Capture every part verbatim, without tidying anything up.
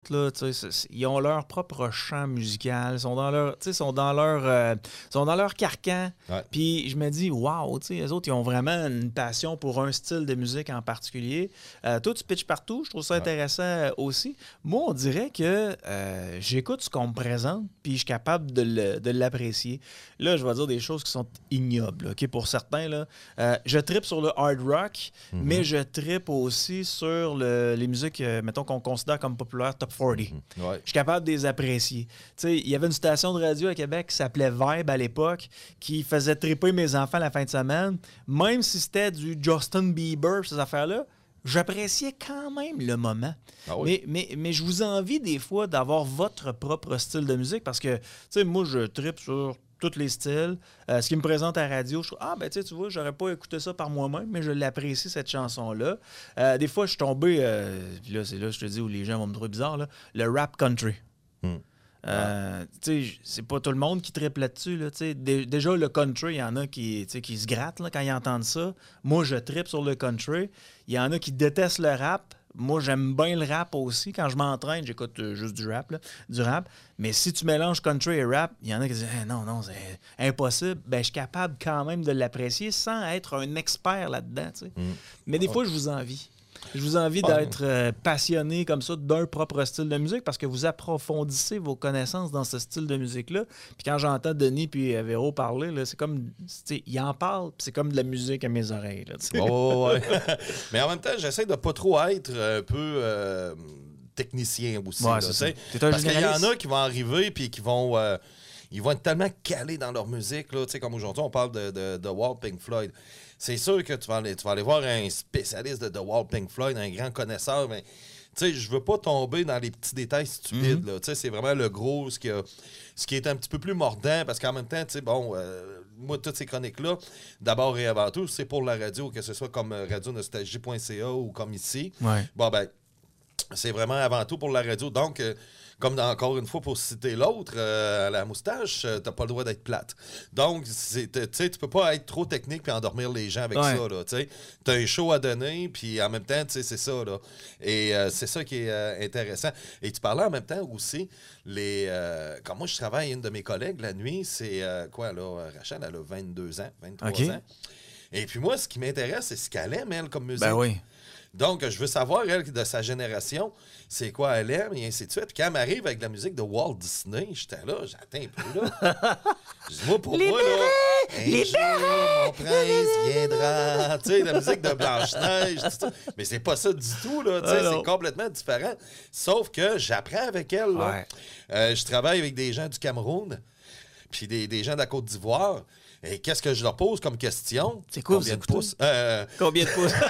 là, tu sais, ils ont leur propre champ musical, ils sont dans leur, tu sais, sont dans leur, euh, sont dans leur carcan. Ouais. Puis je me dis, waouh, tu sais, les autres, ils ont vraiment une passion pour un style de musique en particulier. Euh, toi, tu pitches partout, je trouve ça Ouais. intéressant euh, aussi. Moi, on dirait que euh, j'écoute ce qu'on me présente, puis je suis capable de, le, de l'apprécier. Là, je vais dire des choses qui sont ignobles, OK, pour certains, là. Euh, je trippe sur le hard rock, mm-hmm. mais je trippe aussi sur le, les musiques, euh, mettons, qu'on considère comme populaires, top quarante. Mm-hmm. Ouais. Je suis capable de les apprécier. Tu sais, il y avait une station de radio à Québec qui s'appelait Vibe à l'époque, qui faisait tripper mes enfants la fin de semaine. Même si c'était du Justin Bieber, ces affaires-là, j'appréciais quand même le moment. Ah oui. mais, mais, mais je vous envie des fois d'avoir votre propre style de musique parce que, tu sais, moi, je trippe sur tous les styles. Euh, ce qui me présente à la radio, je trouve, ah, ben, tu sais, tu vois, j'aurais pas écouté ça par moi-même, mais je l'apprécie, cette chanson-là. Euh, des fois, je suis tombé, euh, puis là, c'est là, je te dis, où les gens vont me trouver bizarre, là, le rap country. Mm. Euh, tu sais, c'est pas tout le monde qui trippe là-dessus. Là, Dé- déjà, le country, il y en a qui, qui se grattent là, quand ils entendent ça. Moi, je trippe sur le country. Il y en a qui détestent le rap. Moi, j'aime bien le rap aussi. Quand je m'entraîne, j'écoute euh, juste du rap, là, du rap. Mais si tu mélanges country et rap, il y en a qui disent eh, « Non, non, c'est impossible. » Ben, je suis capable quand même de l'apprécier sans être un expert là-dedans. Tu sais. Mm. Mais des fois, je vous envie. Je vous envie d'être euh, passionné comme ça d'un propre style de musique parce que vous approfondissez vos connaissances dans ce style de musique-là. Puis quand j'entends Denis et Véro parler, là, c'est comme, ils en parlent, puis c'est comme de la musique à mes oreilles. Là, oh, ouais. Mais en même temps, j'essaie de pas trop être un peu euh, technicien aussi. Ouais, là, c'est ça. T'es un parce qu'il y en a qui vont arriver puis qui vont... Euh, ils vont être tellement calés dans leur musique. Là, comme aujourd'hui, on parle de, de, de Wall, Pink Floyd. C'est sûr que tu vas, aller, tu vas aller voir un spécialiste de The Wall, Pink Floyd, un grand connaisseur, mais je veux pas tomber dans les petits détails stupides. Mm-hmm. Là, c'est vraiment le gros, ce qui, a, ce qui est un petit peu plus mordant, parce qu'en même temps, bon, euh, moi, toutes ces chroniques-là, d'abord et avant tout, c'est pour la radio, que ce soit comme radio nostalgie point c a ou comme ici. Ouais. Bon, ben, c'est vraiment avant tout pour la radio. Donc, euh, comme dans, encore une fois, pour citer l'autre, euh, à la moustache, euh, t'as pas le droit d'être plate. Donc, tu sais, tu peux pas être trop technique puis endormir les gens avec ouais. ça, là, tu sais. T'as un show à donner, puis en même temps, tu sais, c'est ça, là. Et euh, c'est ça qui est euh, intéressant. Et tu parlais en même temps aussi, les... Euh, quand moi, je travaille, une de mes collègues, la nuit, c'est, euh, quoi, là, Rachel, elle a vingt-deux ans, vingt-trois okay. ans. Et puis moi, ce qui m'intéresse, c'est ce qu'elle aime, elle, comme musique. Ben oui. Donc, je veux savoir, elle, de sa génération, c'est quoi elle aime, et ainsi de suite. Puis quand elle m'arrive avec la musique de Walt Disney, j'étais là, j'attends un peu, là. Je dis, moi, pour les moi, bérets, là, un les jour, bérets, mon prince viendra. Tu sais, la musique de Blanche-Neige, tout ça. Mais c'est pas ça du tout, là. Tu sais, ah, c'est complètement différent. Sauf que j'apprends avec elle, là. Ouais. Euh, je travaille avec des gens du Cameroun, puis des, des gens de la Côte d'Ivoire. Et qu'est-ce que je leur pose comme question? C'est quoi, combien de pouces? Euh, combien de pouces?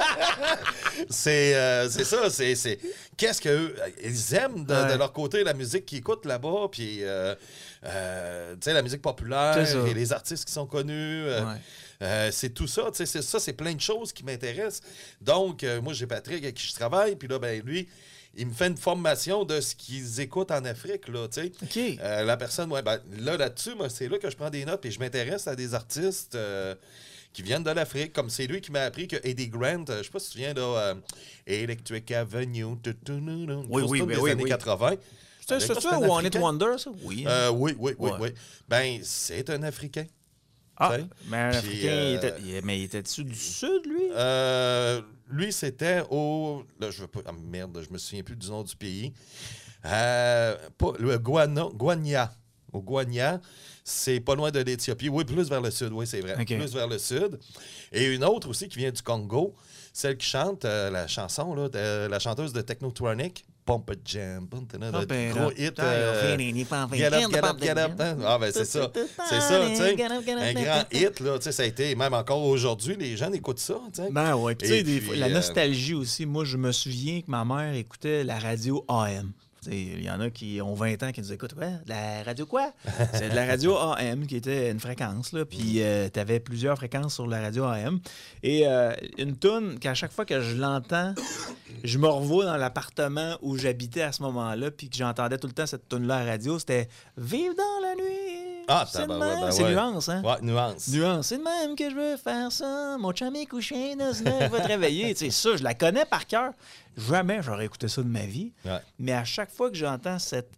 c'est, euh, c'est ça, c'est, c'est qu'est-ce qu'eux, ils aiment de, ouais. de leur côté, la musique qu'ils écoutent là-bas, puis euh, euh, tu sais, la musique populaire et les artistes qui sont connus. Euh, ouais. euh, c'est tout ça, tu sais, c'est ça, c'est plein de choses qui m'intéressent. Donc, euh, moi, j'ai Patrick avec qui je travaille, puis là, ben lui, il me fait une formation de ce qu'ils écoutent en Afrique, là, tu sais. Okay. Euh, la personne, ouais, ben, là, là-dessus, moi, c'est là que je prends des notes et je m'intéresse à des artistes euh, qui viennent de l'Afrique, comme c'est lui qui m'a appris que Eddie Grant, euh, je sais pas si tu te souviens de euh, Electric Avenue, tu, tu, tu, tu, oui, oui, des oui, années oui. quatre-vingts. C'est ça, One Hit Wonder, ça? Oui. Euh, oui, oui, oui, ouais. oui. Ben, c'est un Africain. Ah, mais un Puis, Africain, euh, il était, il, mais il était-tu du Sud, lui? Euh, lui, c'était au... Là, je veux pas... Ah, merde, je me souviens plus du nom du pays. Euh, pas, le Guana, Guania. Au Guania, c'est pas loin de l'Éthiopie. Oui, plus vers le sud, oui, c'est vrai. Okay. Plus vers le sud. Et une autre aussi qui vient du Congo, celle qui chante euh, la chanson, là, de, la chanteuse de Technotronic, Pump a Jam, le gros hit. Euh, get up, get up, get up. Ah, ben c'est ça. C'est ça, tu sais. Un grand hit, là, tu sais, ça a été, même encore aujourd'hui, les gens écoutent ça, tu sais. Ben ouais, puis tu sais, puis, la euh, nostalgie aussi. Moi, je me souviens que ma mère écoutait la radio A M. Il y en a qui ont vingt ans qui nous écoutent. Ouais, la radio quoi? C'est de la radio A M qui était une fréquence, là. Puis euh, tu avais plusieurs fréquences sur la radio A M. Et euh, une toune qu'à chaque fois que je l'entends, je me revois dans l'appartement où j'habitais à ce moment-là, puis que j'entendais tout le temps cette toune-là à la radio. C'était « Vive dans la nuit ». Ah, c'est de ben, même. ben, c'est ouais. nuance, hein? Ouais, nuance. Nuance. C'est de même que je veux faire ça. Mon chum est couché, Nosner va te réveiller. Tu sais, ça, je la connais par cœur. Jamais j'aurais écouté ça de ma vie. Ouais. Mais à chaque fois que j'entends cette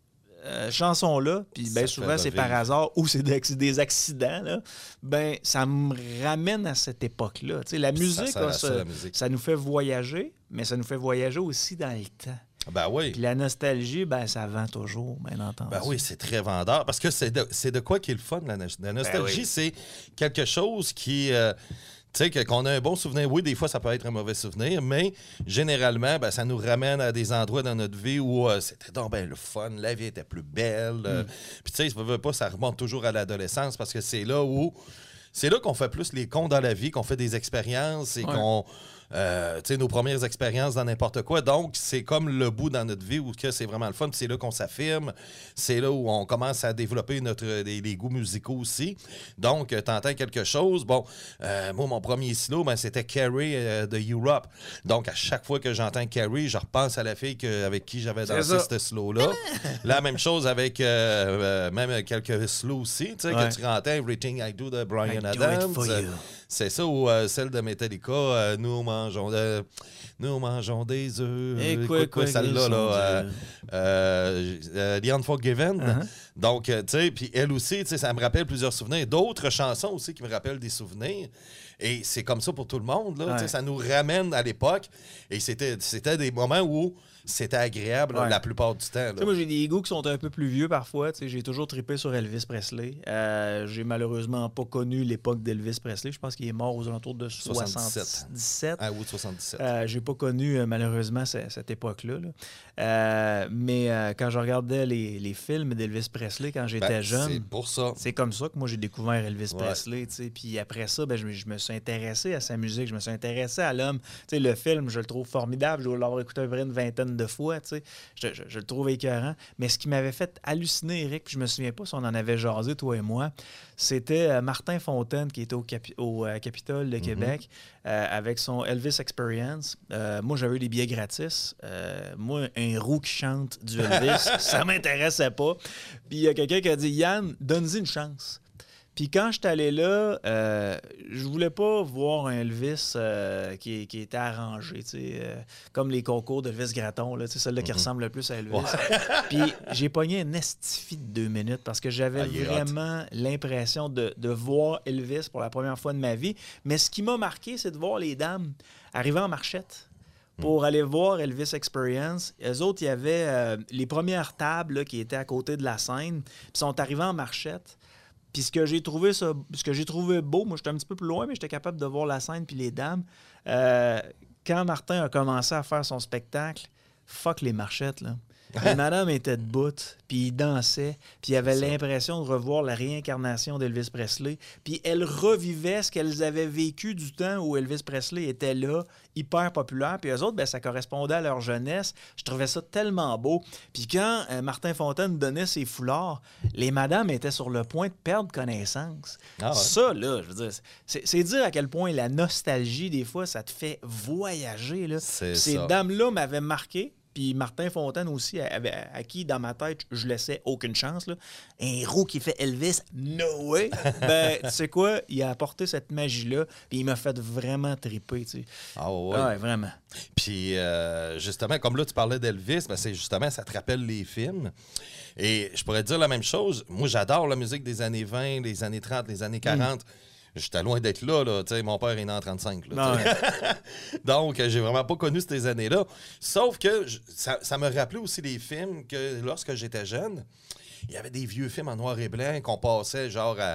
euh, chanson-là, puis bien Ça souvent fait c'est par revivre. hasard ou c'est des, c'est des accidents, là, ben ça me ramène à cette époque-là. Tu sais, la musique, sert à là, ça, ça, la musique. ça nous fait voyager, mais ça nous fait voyager aussi dans le temps. Ben oui. Puis la nostalgie, ben ça vend toujours, bien entendu. Ben oui, c'est très vendeur. Parce que c'est de, c'est de quoi qui est le fun, la, no- la nostalgie. Ben oui. C'est quelque chose qui. euh, tu sais, que- qu'on a un bon souvenir. Oui, des fois, ça peut être un mauvais souvenir, mais généralement, ben, ça nous ramène à des endroits dans notre vie où euh, c'était donc ben le fun, la vie était plus belle. euh, Puis, tu sais, ça veut pas, ça remonte toujours à l'adolescence parce que c'est là où. C'est là qu'on fait plus les cons dans la vie, qu'on fait des expériences et Ouais. qu'on. euh, tu sais, nos premières expériences dans n'importe quoi. Donc, c'est comme le bout dans notre vie où que c'est vraiment le fun. Puis c'est là qu'on s'affirme. C'est là où on commence à développer notre, les, les goûts musicaux aussi. Donc, tu entends quelque chose. Bon, euh, moi, mon premier slow, ben, c'était Carrie euh, de Europe. Donc, à chaque fois que j'entends Carrie, je repense à la fille que- avec qui j'avais C'est dansé ça. ce slow-là. La même chose avec euh, euh, même quelques slows aussi, tu sais, Ouais. que tu entends Everything I Do de Bryan I do it Adams. for you. C'est ça, ou euh, celle de Metallica, euh, nous mangeons euh, nous mangeons des œufs. Et Euh, quoi, quoi, celle-là, qu'ils sont là, euh, durs. euh, euh, The Unforgiven. Uh-huh. Donc, euh, tu sais, puis elle aussi, tu sais, ça me rappelle plusieurs souvenirs. D'autres chansons aussi qui me rappellent des souvenirs. Et c'est comme ça pour tout le monde, là. Ouais. Tu sais, ça nous ramène à l'époque. Et c'était, c'était des moments où c'était agréable Ouais. la plupart du temps. là. Tu sais, moi, j'ai des goûts qui sont un peu plus vieux parfois. Tu sais, j'ai toujours trippé sur Elvis Presley. Euh, j'ai malheureusement pas connu l'époque d'Elvis Presley. Je pense qu'il est mort aux alentours de soixante-dix-sept. soixante-dix-sept. Ah oui, soixante-dix-sept. Euh, j'ai pas connu euh, malheureusement ce- cette époque-là. là. Euh, mais euh, quand je regardais les, les films d'Elvis Presley quand j'étais Ben, jeune, c'est pour ça. c'est comme ça que moi j'ai découvert Elvis Ouais. Presley. tu sais. Puis après ça, ben, je, me- je me suis intéressé à sa musique, je me suis intéressé à l'homme. Tu sais, le film, je le trouve formidable. Je dois l'avoir écouté à peu près une vingtaine de fois. tu sais. Je, je- je le trouve écœurant. Mais ce qui m'avait fait halluciner, Eric, puis je me souviens pas si on en avait jasé, toi et moi, c'était euh, Martin Fontaine qui était au, Capi- au euh, Capitole de Québec euh, avec son Elvis Experience. Euh, moi, j'avais eu des billets gratis. Euh, moi, un roux qui chante du Elvis, ça m'intéressait pas. Puis il y a quelqu'un qui a dit « Yann, donne-y une chance ». Puis quand j'étais allé là, euh, je voulais pas voir un Elvis euh, qui, qui était arrangé, tu sais, euh, comme les concours d'Elvis Gratton, là, tu sais, celle-là qui ressemble le plus à Elvis. Puis j'ai pogné un estifi de deux minutes parce que j'avais Ah, il est hot. vraiment l'impression de, de voir Elvis pour la première fois de ma vie. Mais ce qui m'a marqué, c'est de voir les dames arriver en marchette pour aller voir Elvis Experience. Eux autres, il y avait euh, les premières tables là, qui étaient à côté de la scène, puis sont arrivés en marchette. Puis ce que j'ai trouvé ça, ce que j'ai trouvé beau, moi j'étais un petit peu plus loin, mais j'étais capable de voir la scène puis les dames. Euh, quand Martin a commencé à faire son spectacle, fuck les marchettes, là. Les madames étaient debout, puis ils dansaient, puis ils avaient l'impression de revoir la réincarnation d'Elvis Presley. Puis elles revivaient ce qu'elles avaient vécu du temps où Elvis Presley était là, hyper populaire. Puis eux autres, ben, ça correspondait à leur jeunesse. Je trouvais ça tellement beau. Puis quand euh, Martin Fontaine donnait ses foulards, les madames étaient sur le point de perdre connaissance. Ah ouais. Ça, là, je veux dire, c'est, c'est dire à quel point la nostalgie, des fois, ça te fait voyager. Là. C'est Ces ça. dames-là m'avaient marqué. Puis Martin Fontaine aussi, avait, à qui, dans ma tête, je laissais aucune chance. Là. Un roux qui fait Elvis, no way! Ben, tu sais quoi? Il a apporté cette magie-là, puis il m'a fait vraiment triper, tu sais. Ah ouais. Ouais, vraiment. Puis, euh, justement, comme là, tu parlais d'Elvis, ben, c'est justement, ça te rappelle les films. Et je pourrais te dire la même chose. Moi, j'adore la musique des années vingt, les années trente, les années quarante. J'étais loin d'être là, là. Tu sais, mon père est né en trente-cinq. Là, tu sais. Donc, euh, j'ai vraiment pas connu ces années-là. Sauf que je- ça, ça me rappelait aussi les films que lorsque j'étais jeune, il y avait des vieux films en noir et blanc qu'on passait genre à,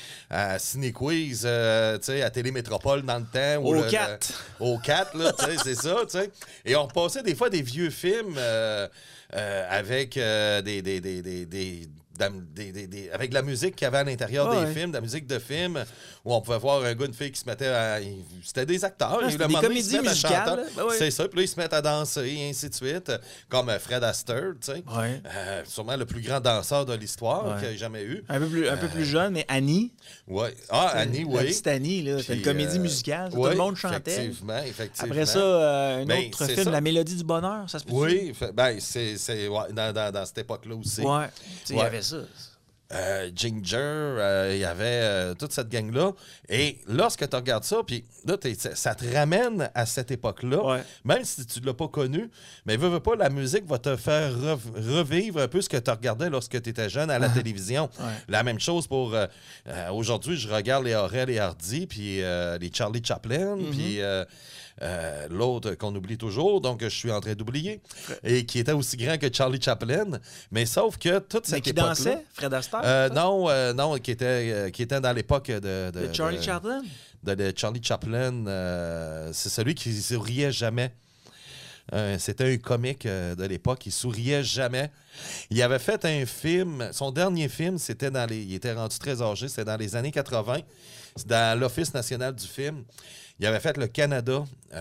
à Ciné Quiz, euh, tu sais, à Télémétropole dans le temps. ou Au le- quatre. le- Au quatre, là, tu sais, c'est ça, tu sais. Et on repassait des fois des vieux films euh, euh, avec euh, des, des, des, des, des- d'am- des- des- des- avec de la musique qu'il y avait à l'intérieur Ah des ouais. films, de la musique de film, où on pouvait voir un gars, une fille qui se mettait à... C'était des acteurs. Ah, et c'était à un des moment donné, ils se comédies mettent à musicales, chanter. là. Ben ouais. C'est ça, puis là, ils se mettent à danser, et ainsi de suite, comme euh, Fred Astaire, tu sais. Ouais. Euh, sûrement le plus grand danseur de l'histoire Ouais. qu'il y a jamais eu. Un peu plus, un peu plus jeune, mais Annie. Ouais. Ah, Annie, La oui. petite Annie, là, c'était une Puis, comédie euh, musicale. Tout oui, le monde chantait. Effectivement, effectivement. Après ça, euh, un Ben, autre c'est film, ça. La Mélodie du Bonheur, ça se peut. Oui, fait- ben, c'est c'est- ouais, dans, dans, dans cette époque-là aussi. Ouais. Tu sais, il y Ouais. avait ça. euh, Ginger, euh, il y avait euh, toute cette gang-là. Et lorsque tu regardes ça, puis là, ça te ramène à cette époque-là, Ouais. même si tu ne l'as pas connu, mais veux, veux pas, la musique va te faire rev- revivre un peu ce que tu regardais lorsque tu étais jeune à la télévision. Ouais. La même chose pour... euh, euh, aujourd'hui, je regarde les Aurel et Hardy, puis euh, les Charlie Chaplin, Mm-hmm. puis... euh, Euh, l'autre qu'on oublie toujours, donc je suis en train d'oublier, et qui était aussi grand que Charlie Chaplin, mais sauf que toute Mais cette qui époque-là... dansait, Fred Astaire? Euh, non, euh, non, qui était, euh, qui était dans l'époque de... de de Charlie de- Chaplin? de, de Charlie Chaplin. euh, c'est celui qui ne souriait jamais. Euh, c'était un comique euh, de l'époque, il souriait jamais. Il avait fait un film, son dernier film, c'était dans les... Il était rendu très âgé, c'était dans les années quatre-vingt. C'est dans l'Office national du film. Il avait fait le Canada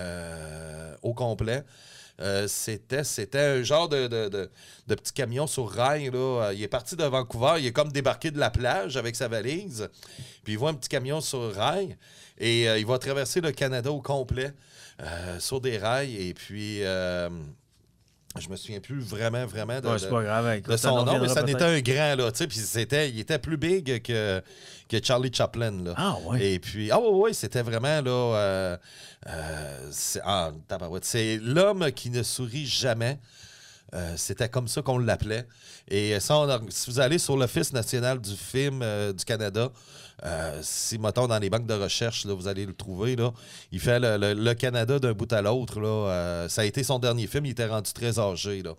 euh, au complet. Euh, c'était, c'était un genre de, de, de, de petit camion sur rail. Là. Il est parti de Vancouver, il est comme débarqué de la plage avec sa valise. Puis il voit un petit camion sur rail et euh, il va traverser le Canada au complet euh, sur des rails. Et puis, euh, je me souviens plus vraiment, vraiment de, Ouais, c'est pas grave. Écoute, de ça son nous nom, mais reviendra ça peut-être. n'était un grand. Là, tu sais, puis c'était, il était plus big que, que Charlie Chaplin. Là. Ah, ouais. Et puis, ah oui, oui, c'était vraiment là. Euh, euh, c'est, ah, tabarouette, c'est l'homme qui ne sourit jamais. Euh, c'était comme ça qu'on l'appelait. Et ça, on a- si vous allez sur l'Office national du film euh, du Canada, euh, si, mettons, dans les banques de recherche, là, vous allez le trouver. Là, il fait le, le- le Canada d'un bout à l'autre. Là, euh, ça a été son dernier film. Il était rendu très âgé. Là.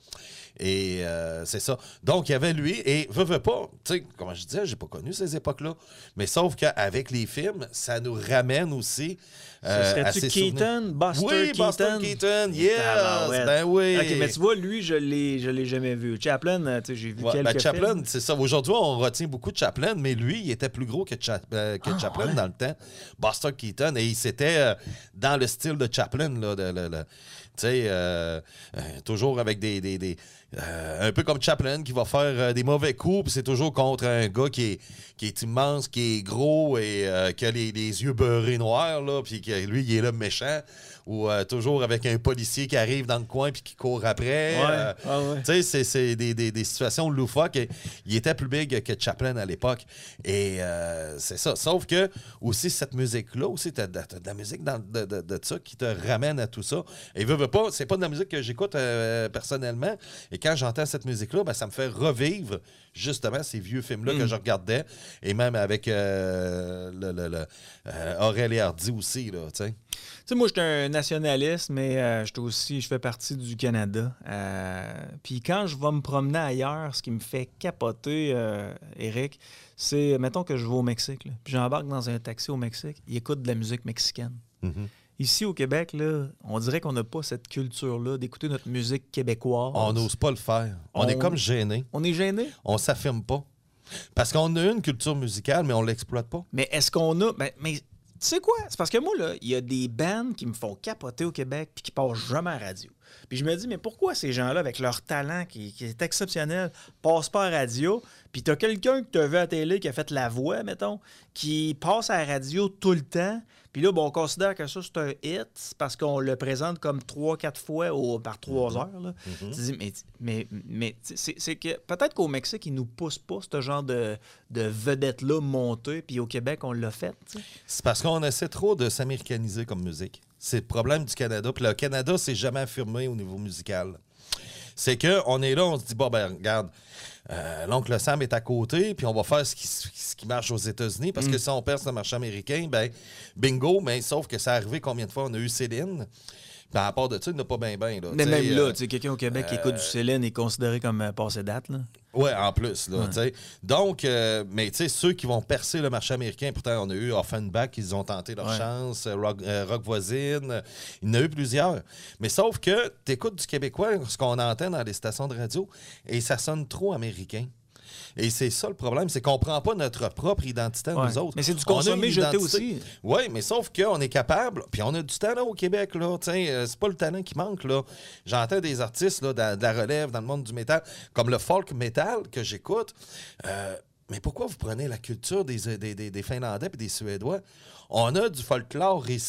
Et euh, c'est ça. Donc, il y avait lui. Et veut, veut pas, tu sais, comme je disais, j'ai pas connu ces époques-là. Mais sauf qu'avec les films, ça nous ramène aussi euh, Ce à serait-tu ces Keaton? souvenirs. Buster Oui, Keaton? Buster Keaton. Yes! Tabarouette. Ben oui. OK, mais tu vois, lui, je l'ai, je l'ai jamais vu. Chaplin, euh, tu sais, j'ai vu Ouais, quelques ben, Chaplin, films. c'est ça. Aujourd'hui, on retient beaucoup de Chaplin, mais lui, il était plus gros que, Cha- euh, que Ah, Chaplin ouais. dans le temps. Buster Keaton, et il s'était euh, dans le style de Chaplin, là, de, le- le- tu sais, euh, euh, toujours avec des... des- des, euh, un peu comme Chaplin, qui va faire euh, des mauvais coups, puis c'est toujours contre un gars qui est, qui est immense, qui est gros et euh, qui a les, les yeux beurrés noirs, là, puis que lui, il est là méchant. Ou euh, toujours avec un policier qui arrive dans le coin puis qui court après. Ouais, Euh, ah ouais. tu sais, c'est, c'est des, des- des situations loufoques. Et il était plus big que Chaplin à l'époque. Et euh, c'est ça. Sauf que, aussi, cette musique-là, aussi, t'as, t'as de la musique dans- de, de, de ça qui te ramène à tout ça. Et veux, veux pas, c'est pas de la musique que j'écoute euh, personnellement. Et quand j'entends cette musique-là, ben, ça me fait revivre justement ces vieux films-là Mm. que je regardais. Et même avec euh, le, le, le, euh, Aurel et Hardy aussi, là, tu sais. Tu sais, moi, j'étais un nationaliste, mais euh, j'étais aussi, je fais partie du Canada. Euh, Puis quand je vais me promener ailleurs, ce qui me fait capoter, euh, Eric, c'est, mettons que je vais au Mexique, là, puis j'embarque dans un taxi au Mexique, il écoute de la musique mexicaine. Mhm. Ici, au Québec, là, on dirait qu'on n'a pas cette culture-là d'écouter notre musique québécoise. On n'ose pas le faire. On, On- est comme gêné. On est gêné. On s'affirme pas. Parce qu'on a une culture musicale, mais on l'exploite pas. Mais est-ce qu'on a. Ben, mais tu sais quoi? C'est parce que moi, là, il y a des bands qui me font capoter au Québec puis qui passent jamais à la radio. Puis je me dis, mais pourquoi ces gens-là, avec leur talent qui, qui est exceptionnel, passent pas à la radio? Puis t'as quelqu'un que t'as vu à la télé qui a fait la voix, mettons, qui passe à la radio tout le temps. Puis là, bon, on considère que ça, c'est un hit parce qu'on le présente comme trois, quatre fois au- par trois heures. Là. Tu te dis, mais, mais, mais c'est, c'est que peut-être qu'au Mexique, ils nous poussent pas ce genre de, de vedette-là montée, puis au Québec, on l'a fait. tu sais. C'est parce qu'on essaie trop de s'américaniser comme musique. C'est le problème du Canada. Puis le Canada, c'est jamais affirmé au niveau musical. C'est qu'on est là, on se dit, bon, ben, regarde, euh, l'oncle Sam est à côté, puis on va faire ce qui, ce qui marche aux États-Unis, parce que si on perce le marché américain, ben, bingo, mais sauf que ça est arrivé combien de fois? On a eu Céline. Puis à part de ça, il n'y en a pas bien, bien. Là, Mais T'sais, même là, euh, tu sais, quelqu'un au Québec qui écoute du Céline est considéré comme euh, passé date. Là. Oui, en plus. Là, tu sais. Donc, euh, mais tu sais, ceux qui vont percer le marché américain, pourtant, on a eu Offenbach, ils ont tenté leur Ouais. chance, euh, Rock, euh, Rock Voisine, euh, il y en a eu plusieurs. Mais sauf que tu écoutes du québécois, ce qu'on entend dans les stations de radio, et ça sonne trop américain. Et c'est ça le problème, c'est qu'on ne prend pas notre propre identité à Ouais. nous autres. Mais c'est du On a consommer une jeté identité. aussi. Oui, mais sauf qu'on est capable, puis on a du talent au Québec, là. Tiens, euh, c'est pas le talent qui manque, là. J'entends des artistes là, de, de la relève dans le monde du métal, comme le folk metal que j'écoute. Euh, mais pourquoi vous prenez la culture des, des, des, des Finlandais et des Suédois? On a du folklore ici.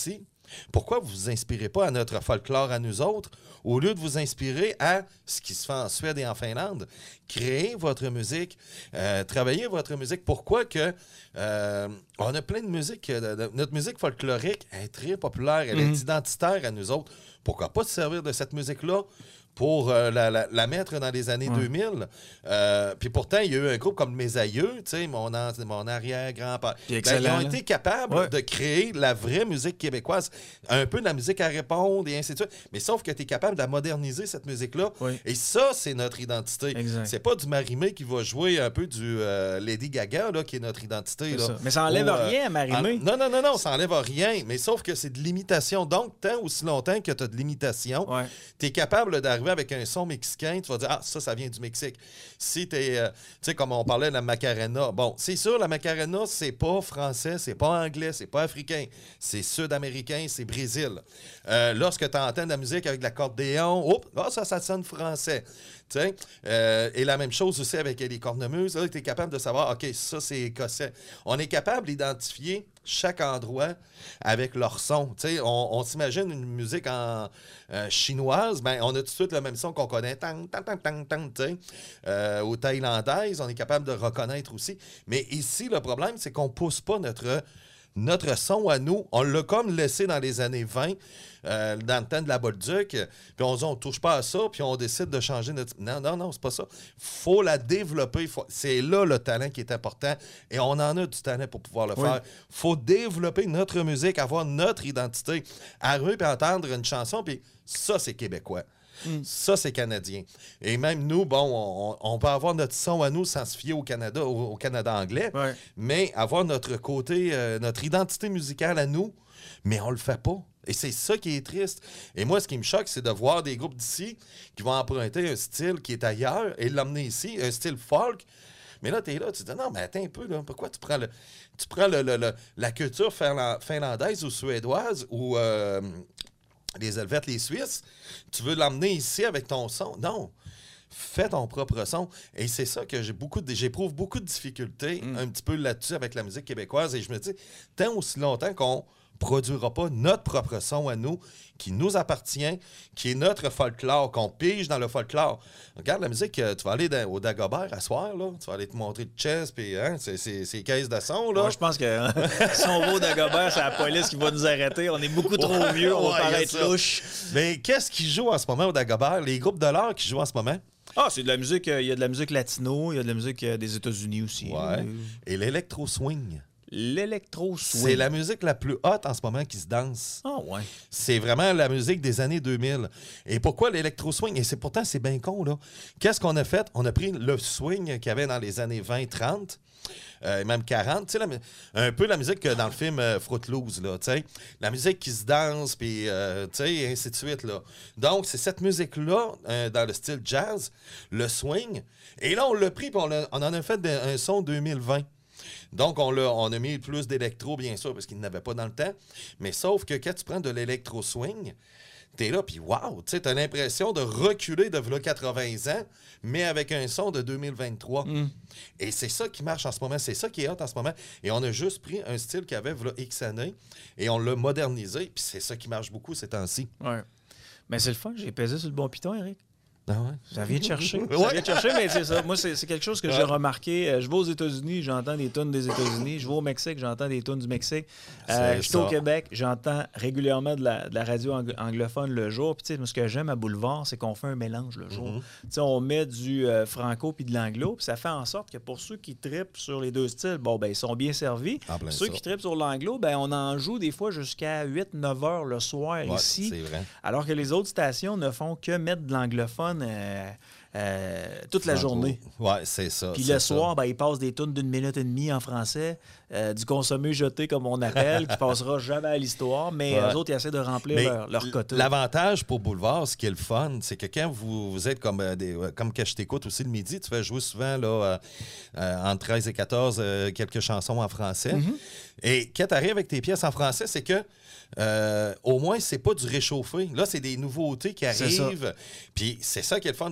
Pourquoi vous ne vous inspirez pas à notre folklore à nous autres, au lieu de vous inspirer à ce qui se fait en Suède et en Finlande? Créez votre musique, euh, travaillez votre musique. Pourquoi que euh, on a plein de musique, euh, notre musique folklorique est très populaire, elle mm-hmm. est identitaire à nous autres. Pourquoi pas se servir de cette musique-là pour euh, la, la, la mettre dans les années ouais. deux mille. Euh, puis pourtant, il y a eu un groupe comme Mes Aïeux, tu sais, mon, an, mon arrière-grand-père. Ben, ils ont été capables ouais. de créer la vraie musique québécoise, un peu de la musique à répondre et ainsi de suite. Mais sauf que tu es capable de la moderniser, cette musique-là. Oui. Et ça, c'est notre identité. Exact. C'est pas du Marie-Mé qui va jouer un peu du euh, Lady Gaga, là, qui est notre identité. Là. Ça. Mais ça enlève Ou, euh, rien à Marie-Mé. En... Non, non, non, non, ça enlève rien. Mais sauf que c'est de l'imitation. Donc, tant aussi longtemps que tu as de l'imitation, ouais. tu es capable d'arriver avec un son mexicain, tu vas dire « Ah, ça, ça vient du Mexique. » Si tu es, euh, tu sais, comme on parlait de la Macarena, bon, c'est sûr, la Macarena, c'est pas français, c'est pas anglais, c'est pas africain, c'est sud-américain, c'est Brésil. Euh, lorsque tu entends de la musique avec de l'accordéon, oh, oh, ça, ça sonne français. Tu sais, euh, et la même chose aussi avec les cornemuses, là, tu es capable de savoir, OK, ça, c'est écossais. On est capable d'identifier chaque endroit avec leur son. Tu sais, on, on s'imagine une musique en euh, chinoise, ben on a tout de suite le même son qu'on connaît, tang, tang, tang, tang, tang, tu sais. Euh, aux thaïlandaises, on est capable de reconnaître aussi. Mais ici, le problème, c'est qu'on ne pousse pas notre... Notre son à nous, on l'a comme laissé dans les années vingt, euh, dans le temps de la Bolduc, puis on dit on touche pas à ça, puis on décide de changer notre... Non, non, non, c'est pas ça. faut la développer. Faut... C'est là le talent qui est important, et on en a du talent pour pouvoir le oui. faire. faut développer notre musique, avoir notre identité. Arriver puis entendre une chanson, puis ça, c'est québécois. Mm. Ça, c'est canadien. Et même nous, bon, on, on peut avoir notre son à nous sans se fier au Canada, au, au Canada anglais, ouais. mais avoir notre côté, euh, notre identité musicale à nous, mais on le fait pas. Et c'est ça qui est triste. Et moi, ce qui me choque, c'est de voir des groupes d'ici qui vont emprunter un style qui est ailleurs et l'emmener ici, un style folk. Mais là, tu es là, tu te dis, non, mais attends un peu, là, pourquoi tu prends, le, tu prends le, le, le, la culture finlandaise ou suédoise ou... Euh, les Helvètes, les Suisses, tu veux l'emmener ici avec ton son? Non. Fais ton propre son. Et c'est ça que j'ai beaucoup de, j'éprouve beaucoup de difficultés mm. un petit peu là-dessus avec la musique québécoise. Et je me dis, tant aussi longtemps qu'on ne produira pas notre propre son à nous, qui nous appartient, qui est notre folklore, qu'on pige dans le folklore. Regarde la musique, tu vas aller dans, au Dagobert à soir, là, tu vas aller te montrer le chess, puis hein, c'est, c'est, c'est caisses de son. Là. Moi, je pense que hein, si on va au Dagobert, c'est la police qui va nous arrêter. On est beaucoup trop ouais, vieux, on va ouais, paraître louche. Mais qu'est-ce qui joue en ce moment au Dagobert? Les groupes de l'art qui jouent en ce moment? Ah, c'est de la musique, il euh, y a de la musique latino, il y a de la musique euh, des États-Unis aussi. Ouais. Et l'électro-swing. L'électro-swing. C'est la musique la plus haute en ce moment qui se danse. Ah ouais. C'est vraiment la musique des années deux mille. Et pourquoi l'électro-swing? Et c'est pourtant, c'est bien con, là. Qu'est-ce qu'on a fait? On a pris le swing qu'il y avait dans les années vingt trente, euh, même quarante. Tu sais, un peu la musique que dans le film euh, Fruit Loose, là, tu sais. La musique qui se danse, puis, euh, tu sais, et ainsi de suite, là. Donc, c'est cette musique-là, euh, dans le style jazz, le swing. Et là, on l'a pris, puis on, on en a fait de, un son deux mille vingt. Donc, on a, on a mis plus d'électro, bien sûr, parce qu'il n'avait pas dans le temps. Mais sauf que quand tu prends de l'électro-swing, t'es là, puis wow, tu sais, t'as l'impression de reculer de v'là quatre-vingts ans, mais avec un son de deux mille vingt-trois. Mm. Et c'est ça qui marche en ce moment, c'est ça qui est hot en ce moment. Et on a juste pris un style qu'il y avait v'là X années, et on l'a modernisé, puis c'est ça qui marche beaucoup ces temps-ci. Ouais. Mais c'est le fun, j'ai pesé sur le bon piton, Eric. Ah ouais. Ça vient de chercher. Ouais. Ça vient de chercher, mais c'est ça. Moi, c'est, c'est quelque chose que ouais. j'ai remarqué. Je vais aux États-Unis, j'entends des tunes des États-Unis. Je vais au Mexique, j'entends des tunes du Mexique. Euh, je suis au Québec, j'entends régulièrement de la, de la radio anglophone le jour. Puis, tu sais, ce que j'aime à Boulevard, c'est qu'on fait un mélange le jour. Mm-hmm. Tu sais, on met du euh, franco puis de l'anglo, puis ça fait en sorte que pour ceux qui trippent sur les deux styles, bon, ben, ils sont bien servis. Ceux ça. qui trippent sur l'anglo, ben, on en joue des fois jusqu'à huit neuf heures le soir ouais, ici. C'est vrai. Alors que les autres stations ne font que mettre de l'anglophone. Euh, Euh, toute la journée. Oui, c'est ça. Puis c'est le soir, ben, ils passent des tunes d'une minute et demie en français, euh, du consommé jeté, comme on appelle, qui passera jamais à l'histoire, mais ouais. eux autres, ils essaient de remplir mais leur, leur quota. L'avantage pour Boulevard, ce qui est le fun, c'est que quand vous, vous êtes comme, euh, des, euh, comme quand je t'écoute aussi le midi, tu fais jouer souvent là, euh, euh, entre treize et quatorze euh, quelques chansons en français. Mm-hmm. Et quand tu arrives avec tes pièces en français, c'est que Euh, au moins, c'est pas du réchauffé. Là, c'est des nouveautés qui arrivent. Puis c'est ça qui est le fun. Puis là, c'est là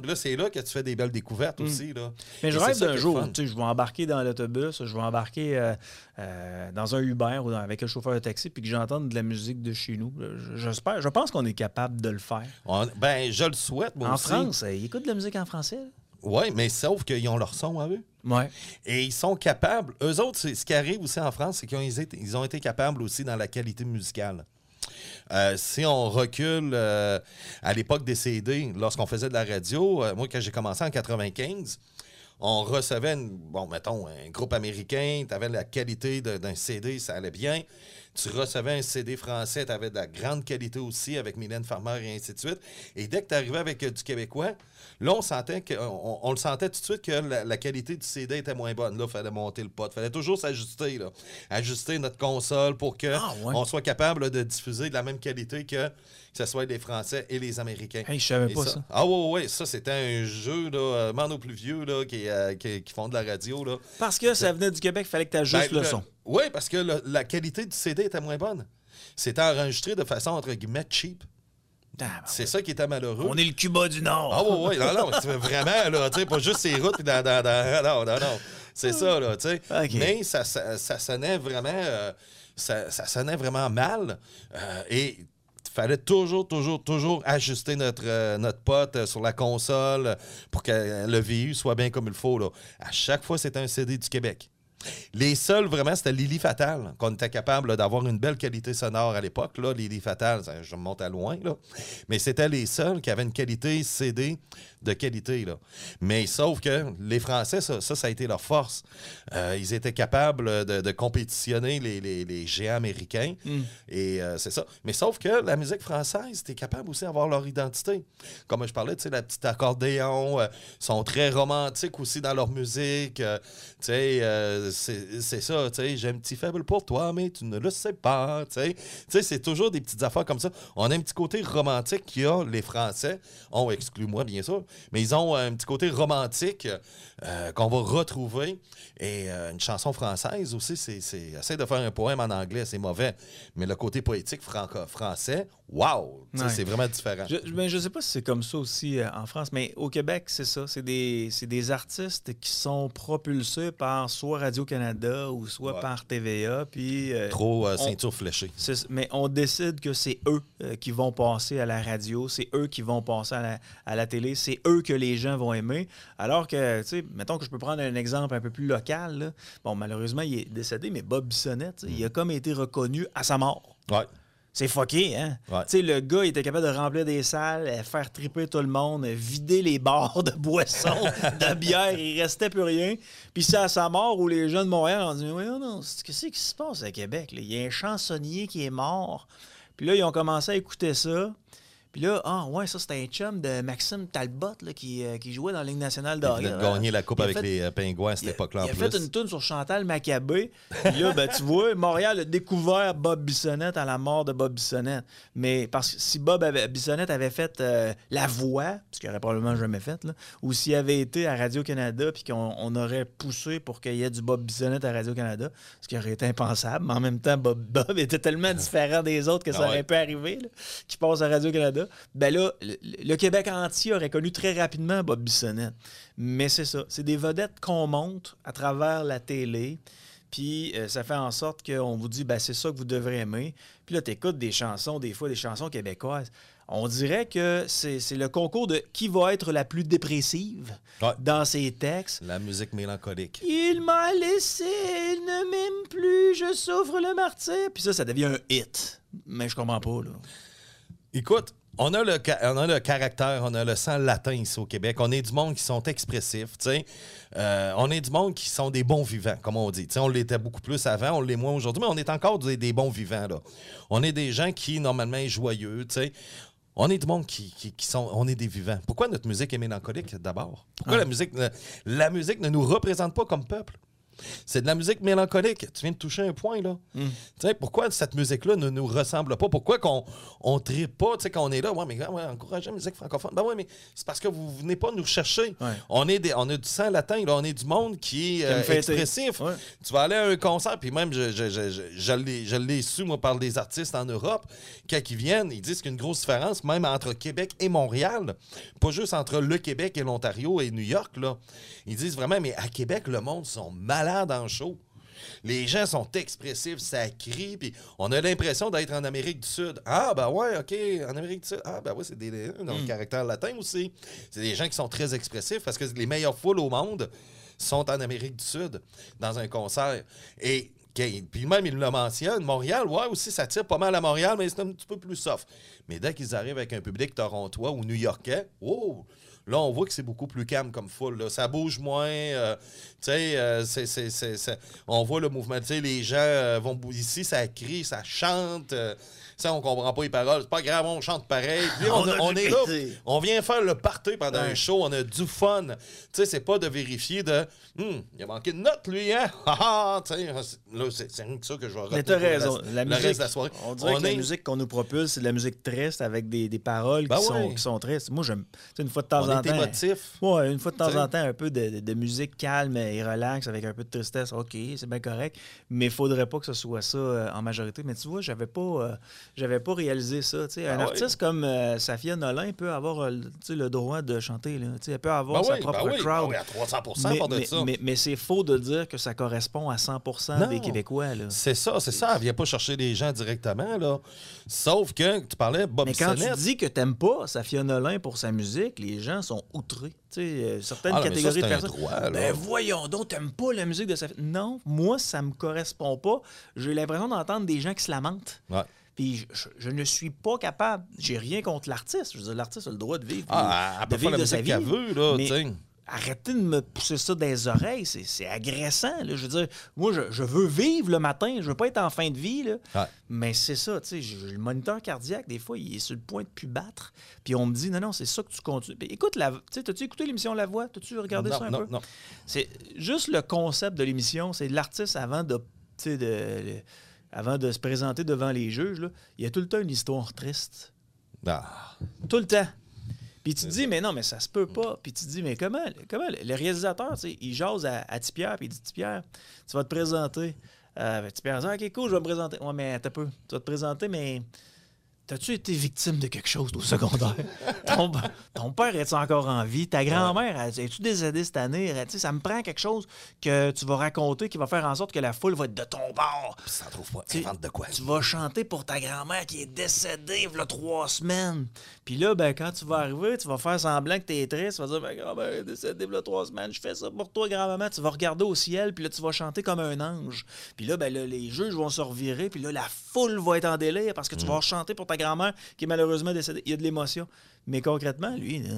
là que tu fais des belles découvertes mm. aussi. Là. Mais je rêve d'un jour, je vais embarquer dans l'autobus, je vais embarquer euh, euh, dans un Uber ou dans, avec un chauffeur de taxi, puis que j'entende de la musique de chez nous. J'espère, je pense qu'on est capable de le faire. On, ben, je le souhaite, moi en aussi. En France, ils écoutent de la musique en français. Oui, mais sauf qu'ils ont leur son à eux. Ouais. Et ils sont capables. Eux autres, ce qui arrive aussi en France, c'est qu'ils ont été, ils ont été capables aussi dans la qualité musicale. Euh, si on recule euh, à l'époque des C D, lorsqu'on faisait de la radio, euh, moi, quand j'ai commencé en quatre-vingt-quinze, on recevait, une, bon, mettons, un groupe américain, tu avais la qualité de, d'un C D, ça allait bien. Tu recevais un C D français, tu avais de la grande qualité aussi avec Mylène Farmer et ainsi de suite. Et dès que tu arrivais avec euh, du québécois, là, on sentait que, on, on le sentait tout de suite que la, la qualité du C D était moins bonne. Là, il fallait monter le pot. Il fallait toujours s'ajuster, là. Ajuster notre console pour qu'on ah, ouais. soit capable là, de diffuser de la même qualité que, que ce soit les Français et les Américains. Hey, je savais et pas ça. ça. Ah oui, oui, ça, c'était un jeu, là, euh, man aux plus vieux, là, qui, euh, qui, qui font de la radio, là. Parce que ça venait du Québec, il fallait que tu ajustes ben, le, le son. Oui, parce que le, la qualité du C D était moins bonne. C'était enregistré de façon, entre guillemets, cheap. Ah, ben c'est ouais. ça qui était malheureux. On est le Cuba du Nord. Ah oui, oui, non, non, vraiment, là, tu sais, pas juste ces routes, puis dans, dans, dans, non, non, non, c'est ça, là, tu sais. Okay. Mais ça, ça, ça sonnait vraiment, euh, ça, ça sonnait vraiment mal, euh, et il fallait toujours, toujours, toujours ajuster notre, euh, notre pote euh, sur la console pour que le V U soit bien comme il faut, là. À chaque fois, c'était un C D du Québec. Les seuls, vraiment, c'était Lily Fatal, qu'on était capable là, d'avoir une belle qualité sonore à l'époque. Là, Lily Fatal, ça, je me monte à loin, là. Mais c'était les seuls qui avaient une qualité C D de qualité, là. Mais sauf que les Français, ça, ça, ça a été leur force. Euh, ils étaient capables de, de compétitionner les, les, les géants américains. Mm. Et euh, c'est ça. Mais sauf que la musique française, était capable aussi d'avoir leur identité. Comme je parlais, tu sais, la petite accordéon, euh, sont très romantiques aussi dans leur musique. Euh, tu sais, euh, c'est, c'est ça, tu sais, j'ai un petit faible pour toi, mais tu ne le sais pas, tu sais. Tu sais, c'est toujours des petites affaires comme ça. On a un petit côté romantique qu'il y a, les Français. On exclut moi, bien sûr. Mais ils ont un petit côté romantique euh, qu'on va retrouver. Et euh, une chanson française aussi, c'est, c'est... Essaye de faire un poème en anglais, c'est mauvais. Mais le côté poétique franco- français, wow! Ouais. C'est vraiment différent. Je, ben, je sais pas si c'est comme ça aussi euh, en France, mais au Québec, c'est ça. C'est des, c'est des artistes qui sont propulsés par soit Radio-Canada ou soit ouais. par T V A. Puis, euh, Trop euh, ceinture on, fléchée. Mais on décide que c'est eux euh, qui vont passer à la radio, c'est eux qui vont passer à la, à la télé, c'est eux que les gens vont aimer. Alors que, tu sais, mettons que je peux prendre un exemple un peu plus local. Là. Bon, malheureusement, il est décédé, mais Bob Bissonnette, mm. il a comme été reconnu à sa mort. Ouais. C'est fucké, hein? Ouais. Tu sais, le gars, il était capable de remplir des salles, faire triper tout le monde, vider les bars de boissons, de bière, il restait plus rien. Puis c'est à sa mort où les gens de Montréal ont dit « Ouais, non, qu'est-ce qui se passe à Québec? Là? Il y a un chansonnier qui est mort. » Puis là, ils ont commencé à écouter ça. Puis là, ah ouais, ça, c'était un chum de Maxime Talbot là, qui, euh, qui jouait dans la Ligue nationale de hockey. Il a gagné la coupe avec fait, les euh, Pingouins à cette époque-là en plus. Il a fait une toune sur Chantal Maccabé. Puis là, ben, tu vois, Montréal a découvert Bob Bissonnette à la mort de Bob Bissonnette. Mais parce que si Bob avait, Bissonnette avait fait euh, La Voix, ce qu'il n'aurait probablement jamais fait, là, ou s'il avait été à Radio-Canada puis qu'on on aurait poussé pour qu'il y ait du Bob Bissonnette à Radio-Canada, ce qui aurait été impensable. Mais en même temps, Bob, Bob était tellement différent des autres que ça ah ouais. aurait pu arriver, là, qu'il passe à Radio-Canada. Ben là, le, le Québec entier aurait connu très rapidement Bob Bissonnette. Mais c'est ça. C'est des vedettes qu'on monte à travers la télé. Puis euh, ça fait en sorte qu'on vous dit, ben c'est ça que vous devrez aimer. Puis là, tu écoutes des chansons, des fois des chansons québécoises. On dirait que c'est, c'est le concours de qui va être la plus dépressive ouais. dans ses textes. La musique mélancolique. Il m'a laissé, il ne m'aime plus, je souffre le martyre. Puis ça, ça devient un hit. Mais je comprends pas, là. Écoute, On a, le, on a le caractère, on a le sang latin ici au Québec. On est du monde qui sont expressifs, tu sais. Euh, on est du monde qui sont des bons vivants, comme on dit. Tu sais, on l'était beaucoup plus avant, on l'est moins aujourd'hui, mais on est encore des, des bons vivants, là. On est des gens qui, normalement, sont joyeux, tu sais. On est du monde qui, qui, qui sont... On est des vivants. Pourquoi notre musique est mélancolique, d'abord? Pourquoi ah. la musique... La musique ne nous représente pas comme peuple? C'est de la musique mélancolique. Tu viens de toucher un point, là. Mm. Tu sais, pourquoi cette musique-là ne nous ressemble pas? Pourquoi qu'on on tripe pas, tu sais, quand on est là? Ouais, mais ouais, encouragez la musique francophone. Ben ouais, mais c'est parce que vous venez pas nous chercher. Ouais. On, est des, on a du sang latin, là. On est du monde qui est euh, expressif. Ouais. Tu vas aller à un concert, puis même, je, je, je, je, je, l'ai, je l'ai su, moi, par des artistes en Europe, quand ils viennent, ils disent qu'il y a une grosse différence, même entre Québec et Montréal. Pas juste entre le Québec et l'Ontario et New York, là. Ils disent vraiment, mais à Québec, le monde sont malades en show. Les gens sont expressifs, ça crie, puis on a l'impression d'être en Amérique du Sud. Ah, ben ouais, OK, en Amérique du Sud. Ah, ben ouais, c'est des, dans le mm. caractère latin aussi. C'est des gens qui sont très expressifs parce que les meilleures foules au monde sont en Amérique du Sud, dans un concert. Et puis même, il le mentionne, Montréal, ouais, aussi, ça tire pas mal à Montréal, mais c'est un petit peu plus soft. Mais dès qu'ils arrivent avec un public torontois ou new-yorkais, oh! Là, on voit que c'est beaucoup plus calme comme foule. Là. Ça bouge moins. Euh, tu sais, euh, c'est, c'est, c'est, c'est, on voit le mouvement. Tu sais, les gens euh, vont ici, ça crie, ça chante. Euh, ça, on comprend pas les paroles. C'est pas grave, on chante pareil. Puis, on, on, on est là. On vient faire le party pendant ouais. un show. On a du fun. Tu sais, c'est pas de vérifier de hum, il a manqué de notes, lui, hein? Tu sais, là, c'est, c'est rien que ça que je vais retenir. Mais t'as raison. La, la musique, le reste de la soirée. On dirait on que est... la musique qu'on nous propulse, c'est de la musique triste avec des, des paroles ben qui, ouais. sont, qui sont tristes. Moi, j'aime. Une fois de temps on en est temps. émotif. Ouais, une fois de temps t'sais. en temps, un peu de, de, de musique calme et relax avec un peu de tristesse. OK, c'est bien correct. Mais il faudrait pas que ce soit ça euh, en majorité. Mais tu vois, j'avais pas, euh, j'avais pas réalisé ça. T'sais. Un ah artiste ouais. comme euh, Safia Nolin peut avoir euh, le droit de chanter. Là. Elle peut avoir ben sa oui, propre ben oui, crowd. Ben oui, à trois cents pour cent mais, pour de mais, ça. Mais, mais c'est faux de dire que ça correspond à cent pour cent non, des Québécois. Là. C'est ça, c'est ça. Elle vient pas chercher les gens directement. Là. Sauf que tu parlais Bob Mais quand Bissonnette. tu dis que t'aimes pas Safia Nolin pour sa musique, les gens sont outrés. Tu sais, euh, certaines ah, catégories ça, de personnes. Droit, ben voyons donc, t'aimes pas la musique de Safia. Non, moi, ça me correspond pas. J'ai l'impression d'entendre des gens qui se lamentent. Ouais. Puis je, je ne suis pas capable. J'ai rien contre l'artiste. Je veux dire, l'artiste a le droit de vivre. Ah, elle peut faire la musique qu'elle veut, là, tu sais. Arrêtez de me pousser ça dans les oreilles, c'est, c'est agressant. Là. Je veux dire, moi, je, je veux vivre le matin, je veux pas être en fin de vie. Là. Ouais. Mais c'est ça, tu sais, j'ai le moniteur cardiaque, des fois, il est sur le point de plus battre. Puis on me dit, non, non, c'est ça que tu continues. Puis, écoute, la, tu sais, t'as-tu écouté l'émission La Voix? T'as-tu regardé non, ça un non, peu? Non, non. C'est juste le concept de l'émission, c'est l'artiste avant de, tu sais, de, de, avant de se présenter devant les juges, là, il y a tout le temps une histoire triste. Ah. Tout le temps. Puis tu te dis, mais non, mais ça se peut pas. Puis tu te dis, mais comment, comment le réalisateur, tu sais, il jase à, à Tipierre, puis il dit, Tipierre, tu vas te présenter. Euh, Tipierre dit, OK, cool, je vais me présenter. Ouais, mais t'as peu. Tu vas te présenter, mais t'as-tu été victime de quelque chose au secondaire? ton, ton père est-tu encore en vie? Ta grand-mère, es-tu décédée cette année? Tu sais, ça me prend quelque chose que tu vas raconter qui va faire en sorte que la foule va être de ton bord. Puis ça trouve pas. Invente de quoi? Tu vas chanter pour ta grand-mère qui est décédée il y a trois semaines. Puis là, ben, quand tu vas arriver, tu vas faire semblant que t'es triste. Tu vas dire, ben, grand-mère est décédée il y a trois semaines. Je fais ça pour toi, grand-maman. Tu vas regarder au ciel, puis là, tu vas chanter comme un ange. Puis là, ben, là, les juges vont se revirer, puis là, la foule va être en délire parce que tu mmh. vas chanter pour ta grand-mère qui est malheureusement décédée. Il y a de l'émotion. Mais concrètement, lui, là,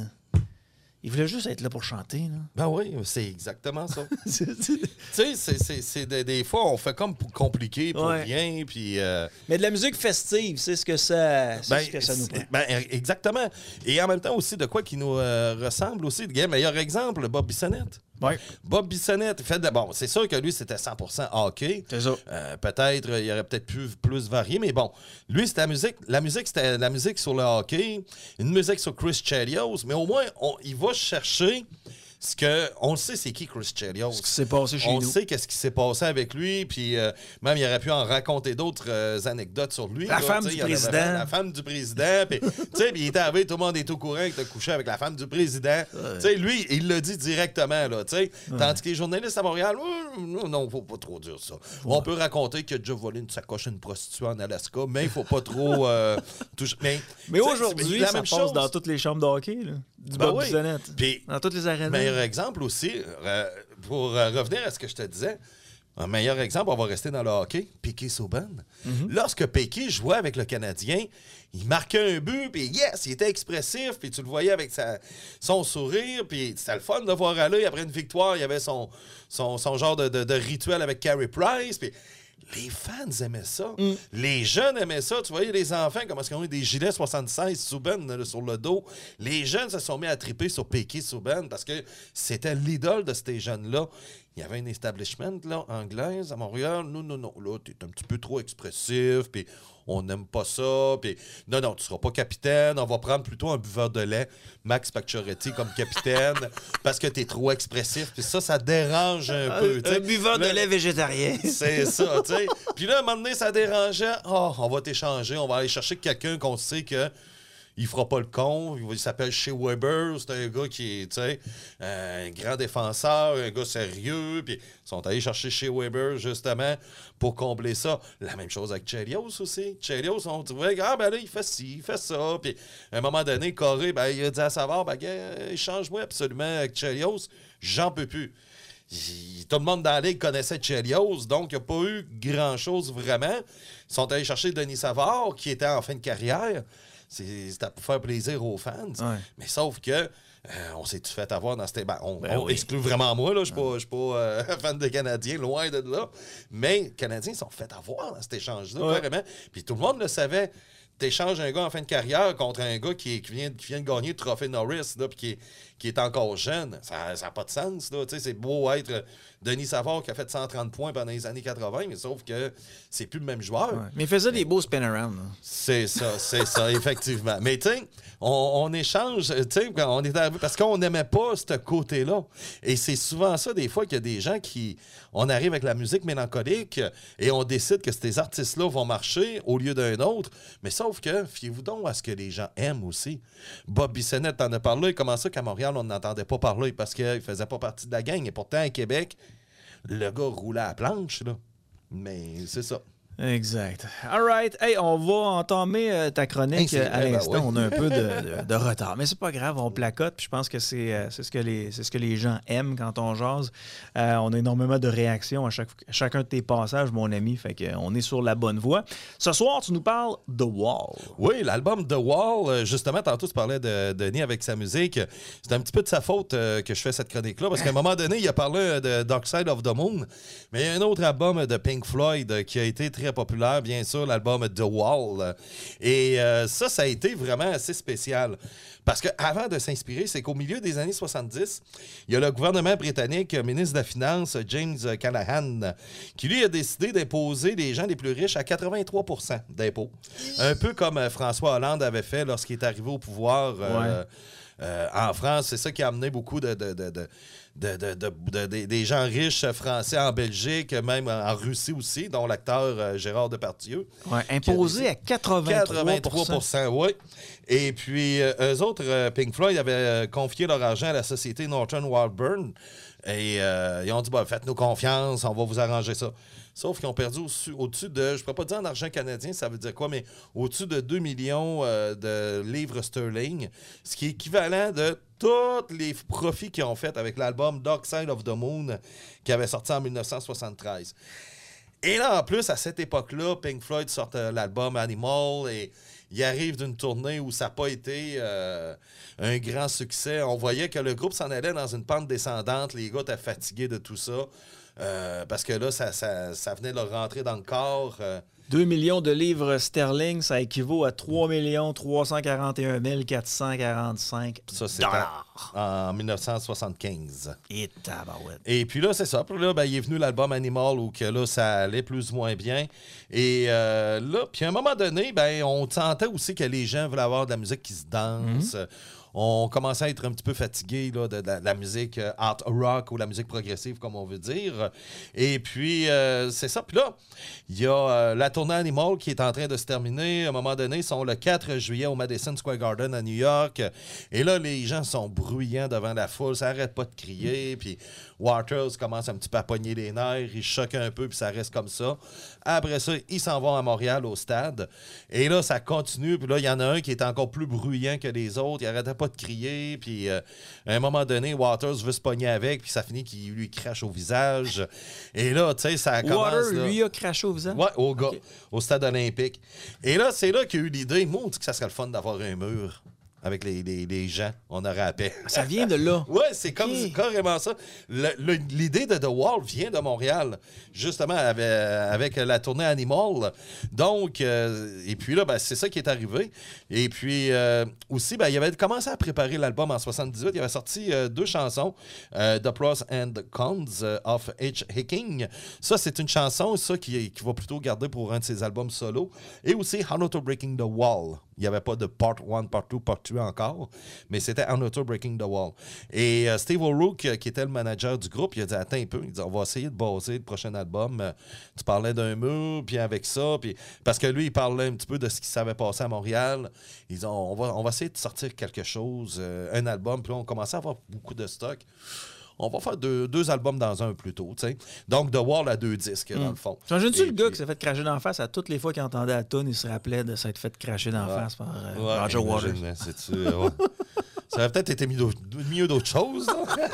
il voulait juste être là pour chanter. Là. Ben oui, c'est exactement ça. Tu sais, c'est, c'est, c'est des, des fois, on fait comme pour compliquer pour ouais. rien. Puis, euh... Mais de la musique festive, c'est ce que ça, c'est ben, ce que ça nous prend. Ben, exactement. Et en même temps aussi, de quoi qui nous euh, ressemble aussi. Le meilleur exemple, Bob Bissonnette. Ouais. Bob Bissonnette, fait de, bon, c'est sûr que lui, c'était cent pour cent hockey. C'est ça. Euh, peut-être, il y aurait peut-être plus, plus varié, mais bon. Lui, c'était la musique. La musique, c'était la musique sur le hockey, une musique sur Chris Chelios, mais au moins, on, il va chercher ce que... On le sait, c'est qui Chris Chelios. Ce qui s'est passé chez on nous. On sait qu'est-ce qui s'est passé avec lui, puis euh, même, il aurait pu en raconter d'autres euh, anecdotes sur lui. La là, femme du président. Avait, la femme du président, puis il était arrivé, tout le monde est au courant que tu as couché avec la femme du président. Ouais. Lui, il l'a dit directement, là, ouais. Tandis que les journalistes à Montréal, oh, non, faut pas trop dire ça. Ouais. On peut raconter qu'il a déjà volé une sacoche à une prostituée en Alaska, mais il faut pas trop... Euh, toucher. Mais, mais aujourd'hui, ça passe chose. Dans toutes les chambres de hockey, là, du ben Bob oui. Bissonnette. Puis, dans toutes les arénas. Meilleur exemple aussi, euh, pour euh, revenir à ce que je te disais, un meilleur exemple, on va rester dans le hockey, Piquet Souban. Mm-hmm. Lorsque Piquet jouait avec le Canadien, il marquait un but, puis yes, il était expressif, puis tu le voyais avec sa, son sourire, puis c'était le fun de voir aller. Après une victoire, il y avait son, son, son genre de, de, de rituel avec Carey Price, puis... Les fans aimaient ça. Mm. Les jeunes aimaient ça. Tu voyais les enfants, comment est-ce qu'ils ont eu des gilets soixante-seize Souban là, sur le dos. Les jeunes se sont mis à triper sur Piquet Souban parce que c'était l'idole de ces jeunes-là. il y avait un establishment là, anglaise à Montréal. Non, non, non, là, t'es un petit peu trop expressif, puis on n'aime pas ça, puis non, non, tu seras pas capitaine, on va prendre plutôt un buveur de lait, Max Pacioretty, comme capitaine, parce que t'es trop expressif, puis ça, ça dérange un un, peu. un buveur là, de lait végétarien. C'est ça, tu sais. Puis là, à un moment donné, ça dérangeait. Oh, on va t'échanger, on va aller chercher quelqu'un qu'on sait que il fera pas le con. Il s'appelle Shea Weber. C'est un gars qui est, tu sais, un grand défenseur, un gars sérieux. Puis ils sont allés chercher Shea Weber, justement, pour combler ça. La même chose avec Chelios aussi. Chelios, on trouvait, ah, ben là, il fait ci, il fait ça. Puis à un moment donné, Corey, ben, il a dit à Savard, ben, gars, change-moi absolument avec Chelios. J'en peux plus. Il, tout le monde dans la ligue connaissait Chelios, donc il n'y a pas eu grand-chose vraiment. Ils sont allés chercher Denis Savard, qui était en fin de carrière. C'était pour faire plaisir aux fans. Ouais. Mais sauf que euh, on s'est tout fait avoir dans cette... Ben, on, Ben on oui. exclut vraiment moi, là. Je ne suis pas, euh, fan des Canadiens, loin de là. Mais les Canadiens sont fait avoir dans cet échange-là, Ouais. carrément. Puis tout le monde le savait. T'échanges un gars en fin de carrière contre un gars qui, est- qui, vient, qui vient de gagner le trophée Norris, là, puis qui est, qui est encore jeune. Ça n'a pas de sens, là. Tu sais, c'est beau être euh, Denis Savard qui a fait cent trente points pendant les années quatre-vingt, mais sauf que c'est plus le même joueur. Ouais. Mais il faisait des beaux spin-around. C'est ça, c'est ça, effectivement. Mais tu sais, on, on échange, tu sais, quand on est arrivé, parce qu'on n'aimait pas ce côté-là. Et c'est souvent ça, des fois, qu'il y a des gens qui... On arrive avec la musique mélancolique et on décide que ces artistes-là vont marcher au lieu d'un autre. Mais sauf que, fiez-vous donc à ce que les gens aiment aussi. Bob Bissonnette en a parlé. Comment ça qu'à Montréal, on n'entendait pas parler parce qu'il faisait pas partie de la gang. Et pourtant, à Québec, le gars roulait à la planche, là. Mais c'est ça. Exact. All right. Hey, on va entamer euh, ta chronique Hey, c'est euh, à vrai, ben l'instant. ouais. On a un peu de, de- de retard. Mais c'est pas grave, on placote. Puis je pense que c'est euh, c'est ce, que les- c'est ce que les gens aiment quand on jase. Euh, on a énormément de réactions à, chaque, à chacun de tes passages, mon ami. Fait qu'on est sur la bonne voie. Ce soir, tu nous parles The Wall. Oui, l'album The Wall, euh, justement, tantôt, tu parlais de Denis avec sa musique. C'est un petit peu de sa faute euh, que je fais cette chronique-là, parce qu'à un moment donné, il a parlé euh, de Dark Side of the Moon, mais il y a un autre album de Pink Floyd euh, qui a été très populaire, bien sûr, l'album The Wall. Et euh, ça, ça a été vraiment assez spécial. Parce qu'avant de s'inspirer, c'est qu'au milieu des années soixante-dix, il y a le gouvernement britannique, le ministre de la Finance, James Callaghan, qui lui a décidé d'imposer les gens les plus riches à quatre-vingt-trois pour cent d'impôts. Un peu comme euh, François Hollande avait fait lorsqu'il est arrivé au pouvoir euh, Ouais. euh, en France. C'est ça qui a amené beaucoup de... de, de, de De, de, de, de- de- des gens riches français en Belgique, même en Russie aussi, dont l'acteur euh, Gérard Depardieu. Ouais, imposé à quatre-vingt-trois pour cent. quatre-vingt-trois pour cent, oui. Et puis, euh, eux autres, euh, Pink Floyd avaient euh, confié leur argent à la société Norton Warburton. Et euh, ils ont dit, bah, faites-nous confiance, on va vous arranger ça. Sauf qu'ils ont perdu au- au-dessus de, je ne pourrais pas dire en argent canadien, ça veut dire quoi, mais au-dessus de deux millions euh, de livres sterling, ce qui est équivalent de tous les profits qu'ils ont fait avec l'album Dark Side of the Moon qui avait sorti en dix-neuf cent soixante-treize. Et là, en plus, à cette époque-là, Pink Floyd sort euh, l'album Animal et il arrive d'une tournée où ça n'a pas été euh, un grand succès. On voyait que le groupe s'en allait dans une pente descendante. Les gars étaient fatigués de tout ça. Euh, parce que là, ça, ça, ça venait leur rentrer dans le corps. Euh, deux millions de livres sterling, ça équivaut à trois millions trois cent quarante et un mille quatre cent quarante-cinq ça, c'était dollars. en dix-neuf cent soixante-quinze. Et tabarouette. Et puis là, c'est ça. Puis là, ben, il est venu l'album Animal où que là, ça allait plus ou moins bien. Et euh, là, puis à un moment donné, ben, on sentait aussi que les gens voulaient avoir de la musique qui se danse. Mm-hmm. On commençait à être un petit peu fatigué là, de, de la, de la musique euh, art rock ou la musique progressive, comme on veut dire. Et puis, euh, c'est ça. Puis là, il y a euh, la tournée Animal qui est en train de se terminer. À un moment donné, ils sont le quatre juillet au Madison Square Garden à New York. Et là, les gens sont bruyants devant la foule. Ça n'arrête pas de crier. Puis Waters commence un petit peu à pogner les nerfs. Il choque un peu, puis ça reste comme ça. Après ça, ils s'en vont à Montréal, au stade. Et là, ça continue. Puis là, il y en a un qui est encore plus bruyant que les autres. Il n'arrêtait pas de crier. Puis euh, à un moment donné, Waters veut se pogner avec. Puis ça finit qu'il lui crache au visage. Et là, tu sais, ça commence... Water, là, lui, a craché au visage? ouais, au gars, Ok. au stade olympique. Et là, c'est là qu'il y a eu l'idée. Moi, on dit que ça serait le fun d'avoir un mur avec les, les, les gens. On aurait la paix. Ça vient de là. Oui, c'est comme Okay. carrément ça. Le- le- L'idée de The Wall vient de Montréal, justement, avec, avec la tournée Animal. Donc, euh, et puis là, ben, c'est ça qui est arrivé. Et puis, euh, aussi, ben, il avait commencé à préparer l'album en soixante-dix-huit. Il avait sorti euh, deux chansons, euh, The Pros and the Cons euh, of H. Hicking. Ça, c'est une chanson, ça, qui, qui va plutôt garder pour un de ses albums solo. Et aussi, How Not to Breaking the Wall. Il n'y avait pas de part un, part deux, part trois encore, mais c'était How Not to Breaking the Wall. Et euh, Steve O'Rourke, euh, qui était le manager du groupe, il a dit, attends un peu, il dit, on va essayer de baser le prochain album. Euh, tu parlais d'un mur, puis avec ça, puis parce que lui, il parlait un petit peu de ce qui s'avait passé à Montréal. Ils ont, on va, on va essayer de sortir quelque chose, euh, un album, puis là, on commençait à avoir beaucoup de stock. On va faire deux, deux albums dans un plutôt, tu sais. Donc, The Wall à deux disques, mm. dans le fond. T'imagines-tu Et le gars puis... qui s'est fait cracher d'en face à toutes les fois qu'il entendait la toune, il se rappelait de s'être fait cracher d'en ouais. face par euh, ouais, Roger Waters. C'est-tu, euh, ouais. Ça aurait peut-être été mieux, mieux d'autres choses.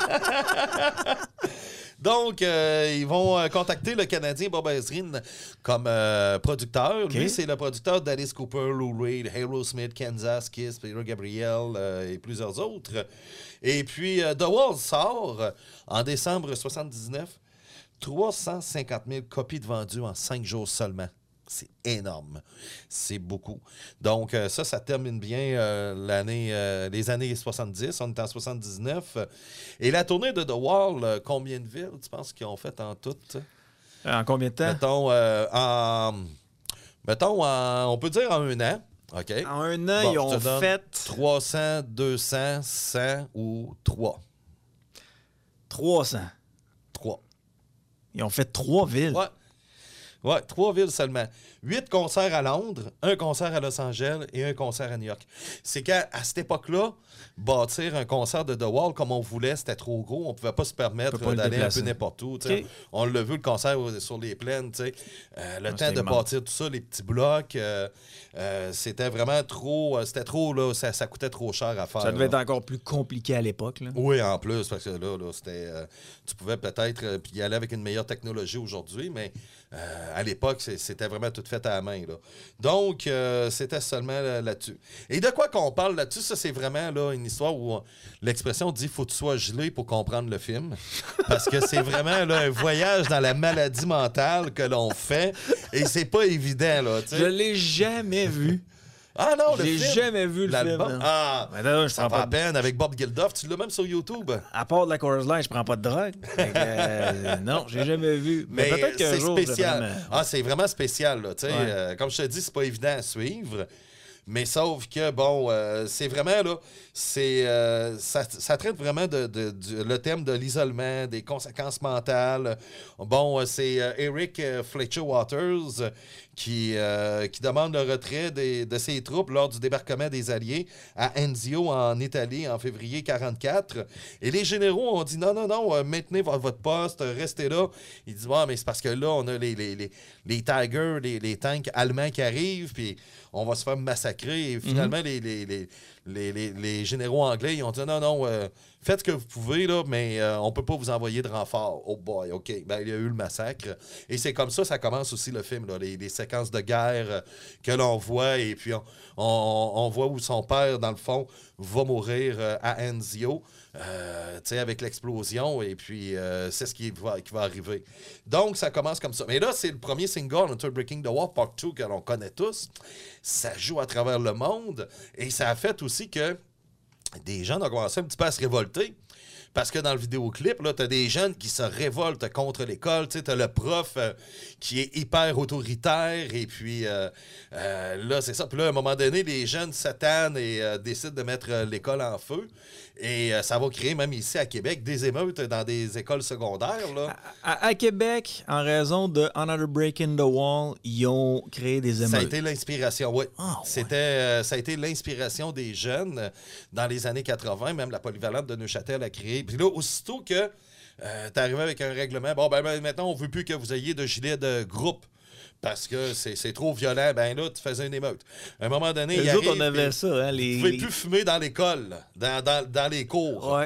Donc, euh, ils vont euh, contacter le Canadien Bob Ezrin comme euh, producteur. Okay. Lui, c'est le producteur d'Alice Cooper, Lou Reed, Aerosmith, Kansas, Kiss, Peter Gabriel euh, et plusieurs autres. Et puis, euh, The Wall sort euh, en décembre soixante-dix-neuf. trois cent cinquante mille copies de vendues en cinq jours seulement. C'est énorme. C'est beaucoup. Donc, euh, ça, ça termine bien euh, l'année, euh, les années soixante-dix. On est en soixante-dix-neuf. Et la tournée de The Wall, euh, combien de villes, tu penses qu'ils ont fait en tout? En combien de temps? Mettons, euh, en, mettons en, on peut dire en un an. OK? En un an, bon, ils ont fait... trois cents, deux cents, cent ou trois? trois cents. trois. Ils ont fait trois villes. Ouais. Ouais, trois villes seulement. Huit concerts à Londres, un concert à Los Angeles et un concert à New York. C'est qu'à à cette époque-là, bâtir un concert de The Wall comme on voulait, c'était trop gros. On ne pouvait pas se permettre pas d'aller un peu n'importe où. Okay. On l'a vu, le concert sur les plaines. Euh, le non, temps de immense. Bâtir tout ça, les petits blocs, euh, euh, c'était vraiment trop... Euh, c'était trop, là, ça, ça coûtait trop cher à faire. Ça devait là. être encore plus compliqué à l'époque. Là. Oui, en plus, parce que là, là c'était... Euh, tu pouvais peut-être euh, y aller avec une meilleure technologie aujourd'hui, mais... Euh, à l'époque, c'était vraiment tout fait à la main. Là. Donc, euh, c'était seulement là-dessus. Et de quoi qu'on parle là-dessus, ça, c'est vraiment là, une histoire où l'expression dit « faut que tu sois gelé pour comprendre le film ». Parce que c'est vraiment là, un voyage dans la maladie mentale que l'on fait. Et c'est pas évident. Là, t'sais. Je l'ai jamais vu. Ah non, le J'ai film. jamais vu le film. Hein. Ah, ben non, je ça prends pas pas de peine avec Bob Geldof. Tu l'as même sur YouTube. À part de la Coors Light, je prends pas de drogue. euh, non, j'ai jamais vu. Mais, Mais peut-être qu'un jour, spécial. Vraiment... Ah, c'est vraiment spécial. Là, ouais. euh, comme je te dis, c'est pas évident à suivre. Mais sauf que, bon, euh, c'est vraiment, là, c'est, euh, ça, ça traite vraiment de, de, de, le thème de l'isolement, des conséquences mentales. Bon, euh, c'est euh, Eric euh, Fletcher Waters qui, euh, qui demande le retrait des, de ses troupes lors du débarquement des Alliés à Anzio, en Italie, en février quarante-quatre. Et les généraux ont dit non, non, non, euh, maintenez votre poste, restez là. Il dit, ouais, mais c'est parce que là, on a les, les, les, les Tigers, les, les tanks allemands qui arrivent, puis on va se faire massacrer. Et finalement, mm-hmm. les, les, les, les, les, les généraux anglais, ils ont dit non, non, euh, faites ce que vous pouvez, là, mais euh, on ne peut pas vous envoyer de renfort. Oh boy, OK. Ben, il y a eu le massacre. Et c'est comme ça, ça commence aussi le film, là, les, les séquences de guerre euh, que l'on voit. Et puis, on, on, on voit où son père, dans le fond, va mourir euh, à Anzio. Euh, tu sais, avec l'explosion, et puis euh, c'est ce qui va, qui va arriver. Donc, ça commence comme ça. Mais là, c'est le premier single, Until Breaking the Wall, Part deux, que l'on connaît tous. Ça joue à travers le monde, et ça a fait aussi que des gens ont commencé un petit peu à se révolter. Parce que dans le vidéoclip, là, t'as des jeunes qui se révoltent contre l'école. Tu sais, t'as le prof euh, qui est hyper autoritaire. Et puis, euh, euh, là, c'est ça. Puis là, à un moment donné, les jeunes s'attendent et euh, décident de mettre euh, l'école en feu. Et euh, ça va créer, même ici à Québec, des émeutes dans des écoles secondaires. Là. À, à, à Québec, en raison de Another Break in the Wall, ils ont créé des émeutes. Ça a été l'inspiration, oui. Oh, ouais. C'était, euh, ça a été l'inspiration des jeunes euh, dans les années quatre-vingt. Même la polyvalente de Neuchâtel a créé. Puis là, aussitôt que euh, t'es arrivé avec un règlement, bon, ben, ben maintenant, on veut plus que vous ayez de gilet de groupe. Parce que c'est, c'est trop violent, ben là, tu faisais une émeute. À un moment donné, les il autres, arrive, on avait ça, hein, les... Vous ne pouvez plus fumer dans l'école, dans, dans, dans les cours. Ouais.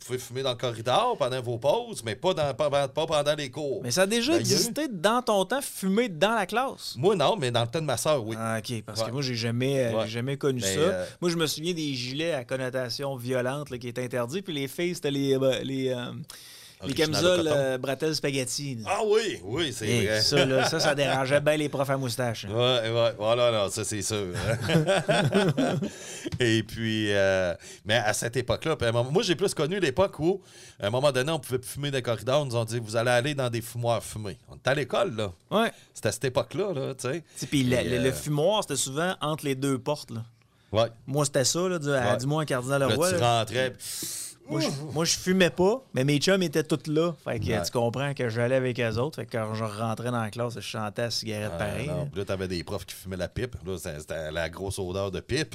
pouvez fumer dans le corridor pendant vos pauses, mais pas, dans, pas, pas pendant les cours. Mais ça a déjà Ben, existé dans ton temps, fumer dans la classe? Moi, non, mais dans le temps de ma soeur, oui. Ah, OK, parce Ouais. que moi, j'ai jamais, euh, Ouais. j'ai jamais connu Mais, ça. euh, Moi, je me souviens des gilets à connotation violente là, qui étaient interdits, puis les filles, c'était les, euh, les, euh, les Original de camisoles coton. euh, bretelles spaghetti. là. Ah oui, oui, c'est Et vrai. ça, là, ça, ça dérangeait bien les profs à moustache. hein. Ouais, ouais, voilà, non, ça c'est sûr. hein. Et puis, euh, mais à cette époque-là, puis à un moment- moi j'ai plus connu l'époque où, à un moment donné, on pouvait plus fumer dans les corridors. On nous ont dit, vous allez aller dans des fumoirs fumer. On était à l'école, là. Ouais. C'était à cette époque-là, là, tu sais. Tu sais, Puis le, Et, le- le euh, fumoir, c'était souvent entre les deux portes. Là. Ouais. Moi, c'était ça, là, du, à- Ouais. dis-moi un cardinal Là, Leroy. tu là. rentrais. Moi, je, moi, je fumais pas, mais mes chums étaient tous là. Fait que Ouais. tu comprends que j'allais avec eux autres. Fait que quand je rentrais dans la classe, je chantais la cigarette Ah, pareil. non. là. Puis là, t'avais des profs qui fumaient la pipe. Là, c'était c'était la grosse odeur de pipe.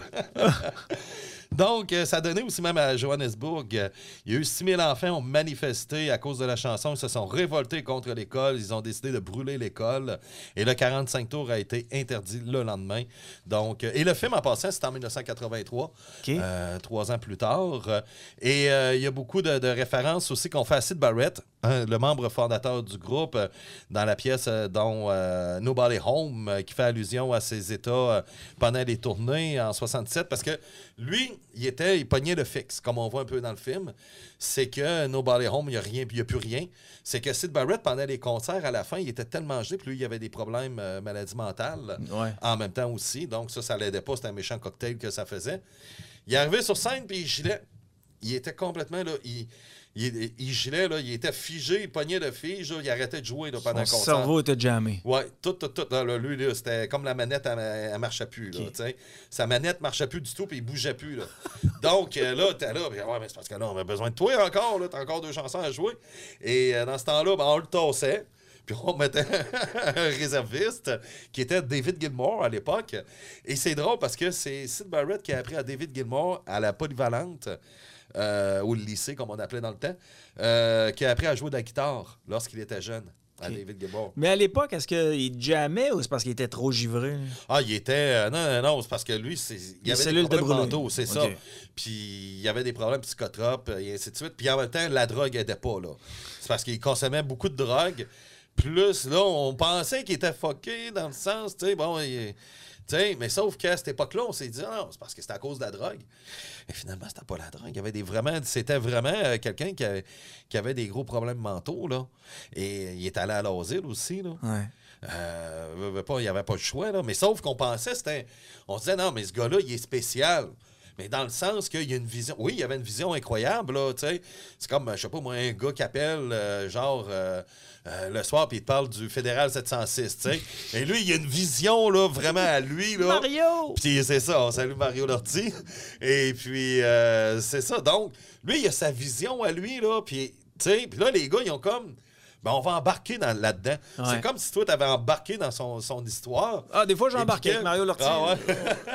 Donc, euh, ça donnait aussi même à Johannesburg. euh, Il y a eu six mille enfants qui ont manifesté à cause de la chanson. Ils se sont révoltés contre l'école. Ils ont décidé de brûler l'école. Et le quarante-cinq tours a été interdit le lendemain. Donc, euh, et le film, en passant, c'était en dix-neuf cent quatre-vingt-trois, OK. euh, trois ans plus tard. Euh, Et euh, il y a beaucoup de, de références aussi qu'on fait à Syd Barrett, hein, le membre fondateur du groupe, euh, dans la pièce euh, dont euh, Nobody Home, euh, qui fait allusion à ses états euh, pendant les tournées en soixante-sept, parce que lui, il était, il pognait le fixe, comme on voit un peu dans le film. C'est que Nobody Home, il n'y a rien, puis il n'y a plus rien. C'est que Syd Barrett, pendant les concerts, à la fin, il était tellement gelé, puis lui, il avait des problèmes euh, maladie mentale Ouais. en même temps aussi. Donc ça, ça l'aidait pas. C'était un méchant cocktail que ça faisait. Il est arrivé sur scène, puis il gilait. Il était complètement, là, il, il, il gilait, là, il était figé, il pognait le fige, là, il arrêtait de jouer là, pendant Son le concert. cerveau était jamais. Ouais, tout, tout, tout. Là, là, lui, là, c'était comme la manette, elle, elle marchait plus. Là, Ok. tu sais. Sa manette marchait plus du tout, puis il bougeait plus. Là. Donc, euh, là, t'es là, puis, ouais, mais c'est parce que là, on a besoin de toi encore. Là, t'as encore deux chansons à jouer. Et euh, dans ce temps-là, ben, on le tassait. Puis on mettait un réserviste qui était David Gilmour à l'époque. Et c'est drôle parce que c'est Syd Barrett qui a appris à David Gilmour à la polyvalente, euh, ou le lycée, comme on appelait dans le temps, euh, qui a appris à jouer de la guitare lorsqu'il était jeune, à Ok. David Gilmour. Mais à l'époque, est-ce qu'il jammait ou c'est parce qu'il était trop givré? Ah, il était. euh, non, non, non, c'est parce que lui, c'est, il Les avait des cellules étaient problèmes brûlées. mentaux, c'est Ok. ça. Puis il y avait des problèmes psychotropes et ainsi de suite. Puis en même temps, la drogue aidait pas, là. C'est parce qu'il consommait beaucoup de drogue. Plus, là, on pensait qu'il était fucké dans le sens, tu sais, bon, il- tu sais, mais sauf qu'à cette époque-là, on s'est dit, ah non, c'est parce que c'était à cause de la drogue. Et finalement, c'était pas la drogue. Il y avait des vraiment, c'était vraiment euh, quelqu'un qui avait, qui avait des gros problèmes mentaux, là. Et il est allé à l'asile aussi, là. Ouais. Euh, veut, veut pas, il n'y avait pas le choix, là. Mais sauf qu'on pensait, c'était. On se disait, non, mais ce gars-là, il est spécial. Mais dans le sens qu'il y a une vision. Oui, il y avait une vision incroyable, là, tu sais. C'est comme, je sais pas, moi, un gars qui appelle, euh, genre, euh, euh, le soir, puis il te parle du Fédéral sept cent six, tu sais. Et lui, il a une vision, là, vraiment à lui, là. Mario! Puis c'est ça, on salue Mario Lortie. Et puis, euh, c'est ça. Donc, lui, il a sa vision à lui, là. Puis, tu sais, puis là, les gars, ils ont comme. Ben, on va embarquer dans, là-dedans. Ouais. C'est comme si toi, tu avais embarqué dans son, son histoire. Ah, des fois, j'ai Et embarqué puis avec que- Mario Lortie. Ah ouais.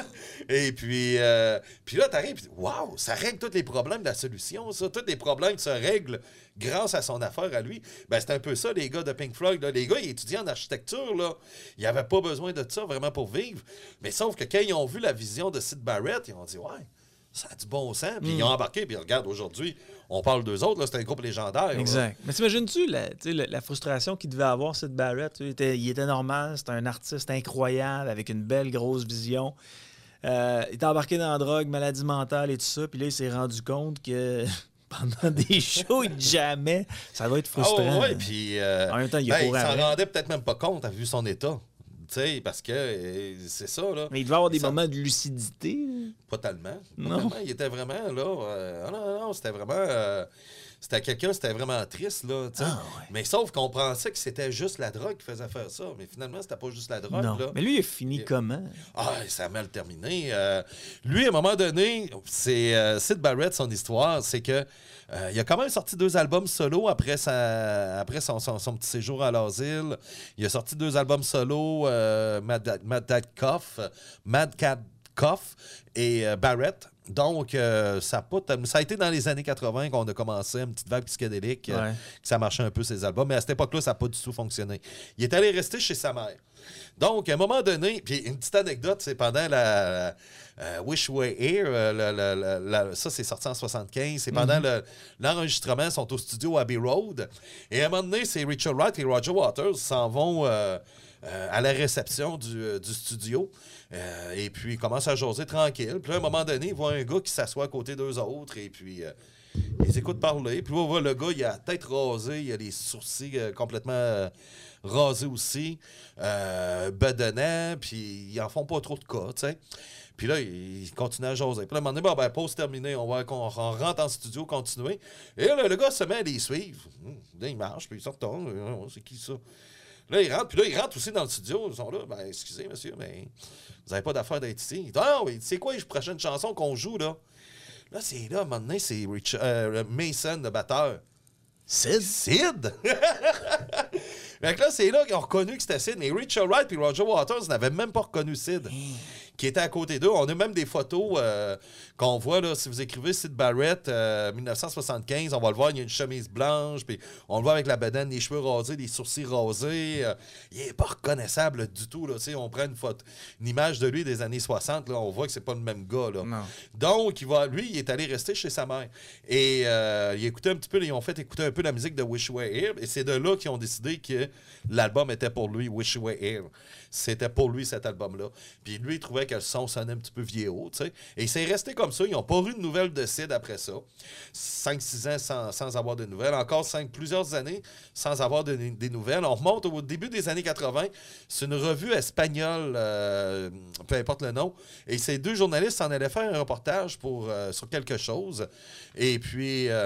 Et puis, euh, puis là, t'arrives, puis waouh, ça règle tous les problèmes de la solution, ça. Tous les problèmes se règlent grâce à son affaire à lui. Ben, c'est un peu ça, les gars de Pink Floyd. Là. Les gars, ils étudiaient en architecture, là. Ils n'avaient pas besoin de ça vraiment pour vivre. Mais sauf que quand ils ont vu la vision de Syd Barrett, ils ont dit, ouais, ça a du bon sens. Puis ils ont embarqué, puis regarde, aujourd'hui, on parle d'eux autres, là, c'est un groupe légendaire. là. Exact. Mais t'imagines-tu la, tu sais, la, la frustration qu'il devait avoir, Syd Barrett? Il était, il était normal, c'était un artiste incroyable, avec une belle grosse vision. Euh, il était embarqué dans la drogue, maladie mentale et tout ça. Puis là, il s'est rendu compte que pendant des shows, il jammait. Ça doit être Ah frustrant. ouais, puis euh, En même temps, il ben, il courait s'en après. rendait peut-être même pas compte, vu son état. Tu sais, parce que euh, c'est ça, là. Mais il devait avoir des Ça- moments de lucidité. là. Pas tellement. Pas Non. tellement. Il était vraiment, là... euh, ah non, non, non, c'était vraiment... euh, c'était quelqu'un, c'était vraiment triste, là, tu sais. Ah ouais. Mais sauf qu'on pensait que c'était juste la drogue qui faisait faire ça. Mais finalement, c'était pas juste la drogue, Non. là. Mais lui, il a fini Il- comment? Ah, ça a mal terminé. Euh, lui, à un moment donné, c'est euh, Syd Barrett, son histoire, c'est que euh, il a quand même sorti deux albums solo après, sa, après son, son, son petit séjour à l'asile. Il a sorti deux albums solo, euh, Mad, Mad Dad Cough, Mad Cat Cough et euh, Barrett. Donc, euh, ça, a pas, ça a été dans les années quatre-vingt qu'on a commencé une petite vague psychédélique, euh, Ouais. que ça marchait un peu, ces albums. Mais à cette époque-là, ça n'a pas du tout fonctionné. Il est allé rester chez sa mère. Donc, à un moment donné, puis une petite anecdote, c'est pendant la euh, Wish You Were Here, euh, la, la, la, la, ça c'est sorti en soixante-quinze, c'est pendant mm-hmm. le, l'enregistrement, ils sont au studio Abbey Road. Et à un moment donné, c'est Richard Wright et Roger Waters s'en vont euh, euh, à la réception du, euh, du studio. Euh, et puis, ils commencent à jaser tranquille. Puis là, à un moment donné, ils voient un gars qui s'assoit à côté d'eux autres. Et puis, euh, ils écoutent parler. Puis là, on voit le gars, il a la tête rasée, il a les sourcils euh, complètement euh, rasés aussi, euh, bedonnants. Puis, ils en font pas trop de cas, tu sais. Puis là, ils continuent à jaser. Puis là, à un moment donné, bon, ben, pause terminée, on, va, on rentre en studio, continuer. Et là, le gars se met à les suivre. Là, il marche, puis il sort. C'est qui ça? Là, ils rentrent. Puis là, ils rentrent aussi dans le studio. Ils sont là. Ben, excusez, monsieur, mais vous n'avez pas d'affaire d'être ici. Ils disent, ah, oui, c'est quoi la prochaine chanson qu'on joue, là? Là, c'est là, à un moment donné, c'est Rich, euh, Mason, le batteur. Sid? Sid? Fait que là, c'est là qu'ils ont reconnu que c'était Sid. Mais Richard Wright et Roger Waters n'avaient même pas reconnu Sid, qui était à côté d'eux. On a même des photos euh, qu'on voit, là, si vous écrivez Sid Barrett, euh, dix-neuf cent soixante-quinze, on va le voir, il y a une chemise blanche, puis on le voit avec la bedaine, les cheveux rasés, les sourcils rasés. Euh, il n'est pas reconnaissable du tout. Là, on prend une, photo, une image de lui des années soixante, là, on voit que c'est pas le même gars. Là. Non. Donc, il va, lui, il est allé rester chez sa mère. Et euh, il écoutait un petit peu, ils ont fait écouter un peu la musique de Wish You Were Here, et c'est de là qu'ils ont décidé que l'album était pour lui, Wish You Were Here. C'était pour lui, cet album-là. Puis lui, il trouvait que le son sonnait un petit peu vieillot, tu sais. Et c'est resté comme ça. Ils n'ont pas eu de nouvelles de Sid après ça. cinq six ans sans, sans avoir de nouvelles. Encore cinq, plusieurs années sans avoir de, des nouvelles. On remonte au début des années quatre-vingt. C'est une revue espagnole, euh, peu importe le nom. Et ces deux journalistes s'en allaient faire un reportage pour, euh, sur quelque chose. Et puis, euh,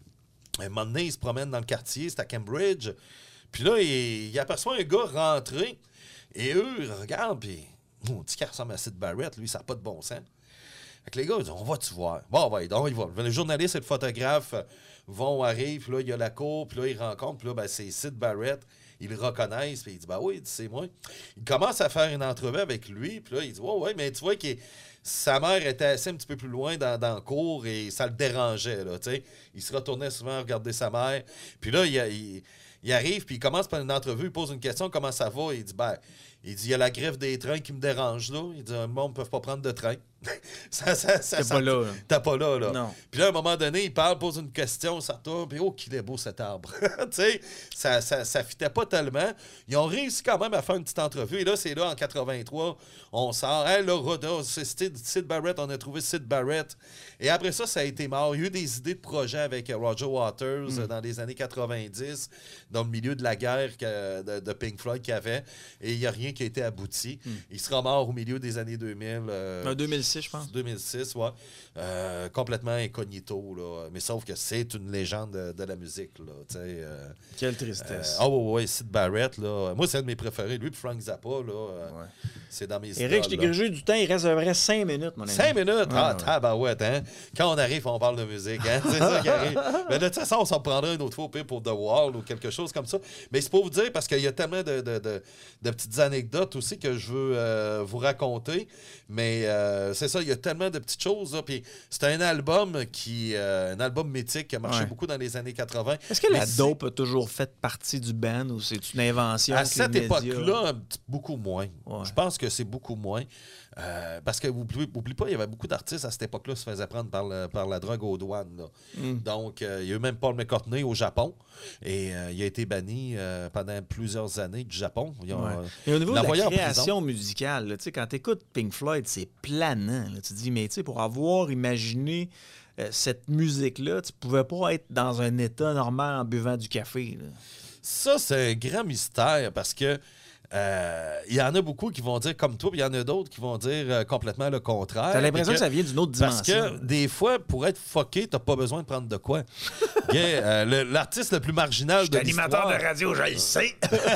un moment donné, ils se promènent dans le quartier. C'est à Cambridge. Puis là, il, il aperçoit un gars rentrer. Et eux, ils regardent, puis on dit qu'il ressemble à Sid Barrett, lui, ça n'a pas de bon sens. Fait que les gars, ils disent, on va-tu voir? Bon, ben, donc, ils vont. Le journaliste et le photographe vont, arrivent, puis là, il y a la cour, puis là, ils rencontrent, puis là, ben, c'est Sid Barrett. Ils le reconnaissent, puis il dit, ben oui, c'est moi. Il commence à faire une entrevue avec lui, puis là, il dit, ouais, ouais, mais tu vois que sa mère était assez un petit peu plus loin dans, dans la cour et ça le dérangeait, là, tu sais. Il se retournait souvent à regarder sa mère. Puis là, il, il, il arrive, puis il commence par une entrevue, il pose une question, comment ça va? Il dit, ben, il dit, il y a la grève des trains qui me dérange, là. Il dit, le monde ne peut pas prendre de train. ça, ça, ça, T'es ça, pas là, là. T'es pas là, là. Non. Puis là, à un moment donné, il parle, pose une question, ça retourne, puis oh, qu'il est beau cet arbre. Tu sais, ça, ça, ça fitait pas tellement. Ils ont réussi quand même à faire une petite entrevue. Et là, c'est là, en quatre-vingt-trois, on sort. Hey, là, Roda, c'est Sid, Sid Barrett, on a trouvé Sid Barrett. Et après ça, ça a été mort. Il y a eu des idées de projets avec Roger Waters mm. dans les années quatre-vingt-dix, dans le milieu de la guerre que, de, de Pink Floyd qu'il y avait. Et il n'y a rien qui a été abouti. Mm. Il sera mort au milieu des années deux mille. Euh, deux mille six, je pense. deux mille six, ouais. Euh, complètement incognito, là. Mais sauf que c'est une légende de, de la musique, là. Euh, Quelle tristesse. Ah, euh, oh, ouais, Sid Barrett, là. Moi, c'est un de mes préférés. Lui, puis Frank Zappa, là. Euh, ouais. C'est dans mes Éric, je t'ai grugé du temps. Il reste un vrai cinq minutes, mon ami. cinq minutes? Ah, ouais, tabarouette, hein? Quand on arrive, on parle de musique, hein? C'est ça qui arrive. Mais de toute façon, on s'en prendra une autre fois au pire pour The Wall ou quelque chose comme ça. Mais c'est pour vous dire, parce qu'il y a tellement de, de, de, de petites anecdotes aussi que je veux euh, vous raconter. Mais euh, c'est ça, il y a tellement de petites choses. Là. Puis c'est un album qui, euh, un album mythique qui a marché ouais. beaucoup dans les années quatre-vingt. Est-ce que la dope a toujours fait partie du band ou c'est une invention? À cette époque-là, beaucoup moins. Ouais. Je pense que c'est beaucoup moins. Euh, parce que, n'oubliez pas, il y avait beaucoup d'artistes à cette époque-là qui se faisaient prendre par, le, par la drogue aux douanes. Là. Mm. Donc, euh, il y a eu même Paul McCartney au Japon. Et euh, il a été banni euh, pendant plusieurs années du Japon. Ils ont, ouais. euh, Et au niveau de la création musicale, là, quand tu écoutes Pink Floyd, c'est planant. Là. Tu te dis, mais pour avoir imaginé euh, cette musique-là, tu pouvais pas être dans un état normal en buvant du café. Là. Ça, c'est un grand mystère parce que il euh, y en a beaucoup qui vont dire comme toi, puis il y en a d'autres qui vont dire euh, complètement le contraire. T'as l'impression que, que ça vient d'une autre dimension. Parce que des fois, pour être fucké, t'as pas besoin de prendre de quoi. yeah, euh, le, l'artiste le plus marginal je de l'animateur de radio, je le sais.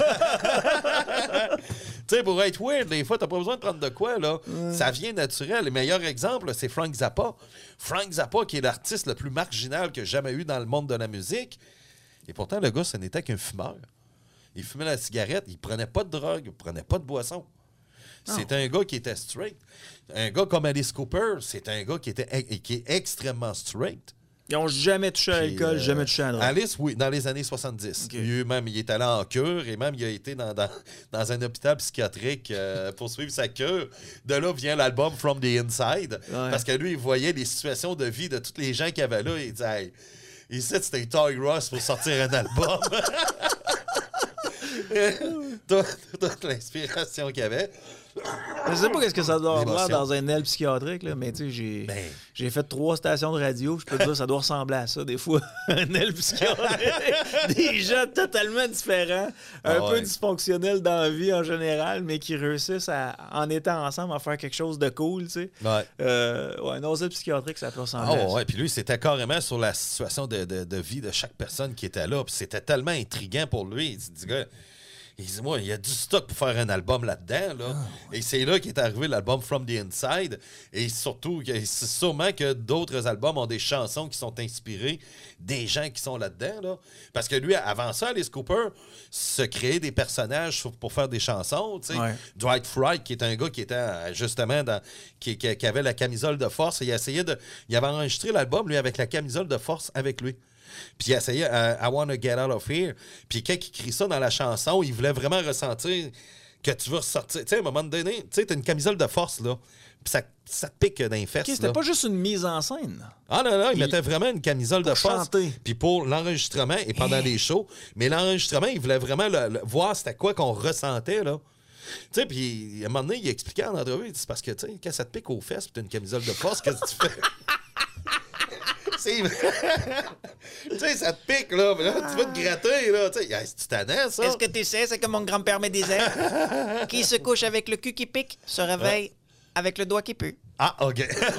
Tu sais, pour être weird, des fois, t'as pas besoin de prendre de quoi, là. Mm. Ça vient naturel. Le meilleur exemple, c'est Frank Zappa. Frank Zappa, qui est l'artiste le plus marginal que j'ai jamais eu dans le monde de la musique. Et pourtant, le gars, ce n'était qu'un fumeur. Il fumait la cigarette, il prenait pas de drogue, il prenait pas de boisson. C'était un gars qui était straight. Un gars comme Alice Cooper, c'est un gars qui, était, qui est extrêmement straight. Ils n'ont jamais touché à l'alcool, euh, jamais touché à la drogue. Alice, oui, dans les années soixante-dix. Okay. Il, même, il est allé en cure et même il a été dans, dans, dans un hôpital psychiatrique euh, pour suivre sa cure. De là vient l'album From the Inside. Ouais. Parce que lui, il voyait les situations de vie de tous les gens qu'il y avait là. Il disait, hey, ici, c'était Toy Ross pour sortir un album. toute, toute l'inspiration qu'il y avait. Je sais pas ce que ça doit avoir dans un aile psychiatrique, là, mais tu sais, j'ai, ben. j'ai fait trois stations de radio. Je peux te dire, ça doit ressembler à ça, des fois. Un aile psychiatrique. Des gens totalement différents, un ah, peu ouais. dysfonctionnels dans la vie en général, mais qui réussissent à, en étant ensemble à faire quelque chose de cool, tu sais. Ouais. Euh, ouais, un aile psychiatrique, ça peut ressembler ah, à ça. Ouais, puis lui, c'était carrément sur la situation de, de, de vie de chaque personne qui était là. Puis c'était tellement intriguant pour lui. Il dit, gars, il dit, moi, il y a du stock pour faire un album là-dedans. Là. Oh. Et c'est là qu'est arrivé l'album From the Inside. Et surtout, c'est sûrement que d'autres albums ont des chansons qui sont inspirées des gens qui sont là-dedans. Là. Parce que lui, avant ça, Alice Cooper se créait des personnages pour faire des chansons. Ouais. Dwight Frye, qui est un gars qui était justement dans, qui, qui, qui avait la camisole de force. Il essayait de. Il avait enregistré l'album, lui, avec la camisole de force avec lui. Puis il essayait uh, I Wanna Get Out of Here. Puis quand il crie ça dans la chanson, il voulait vraiment ressentir que tu veux ressortir. Tu sais, à un moment donné, tu sais, t'as une camisole de force, là. Puis ça, ça te pique dans les fesses. Okay, c'était là. Pas juste une mise en scène. Ah non, non, il, il mettait vraiment une camisole de force. Chanter. Puis pour l'enregistrement et pendant hey. les shows. Mais l'enregistrement, il voulait vraiment le, le, voir c'était quoi qu'on ressentait, là. Tu sais, puis à un moment donné, il expliquait en entrevue, c'est parce que, tu sais, quand ça te pique aux fesses, puis t'as une camisole de force, qu'est-ce que tu fais? C'est vrai. Tu sais, ça te pique, là. Mais là, tu vas te gratter, là. Tu sais, c'est-tu tannant, ça? Est-ce que tu sais, c'est que mon grand-père me disait qui se couche avec le cul qui pique se réveille ouais. avec le doigt qui pue. Ah, OK.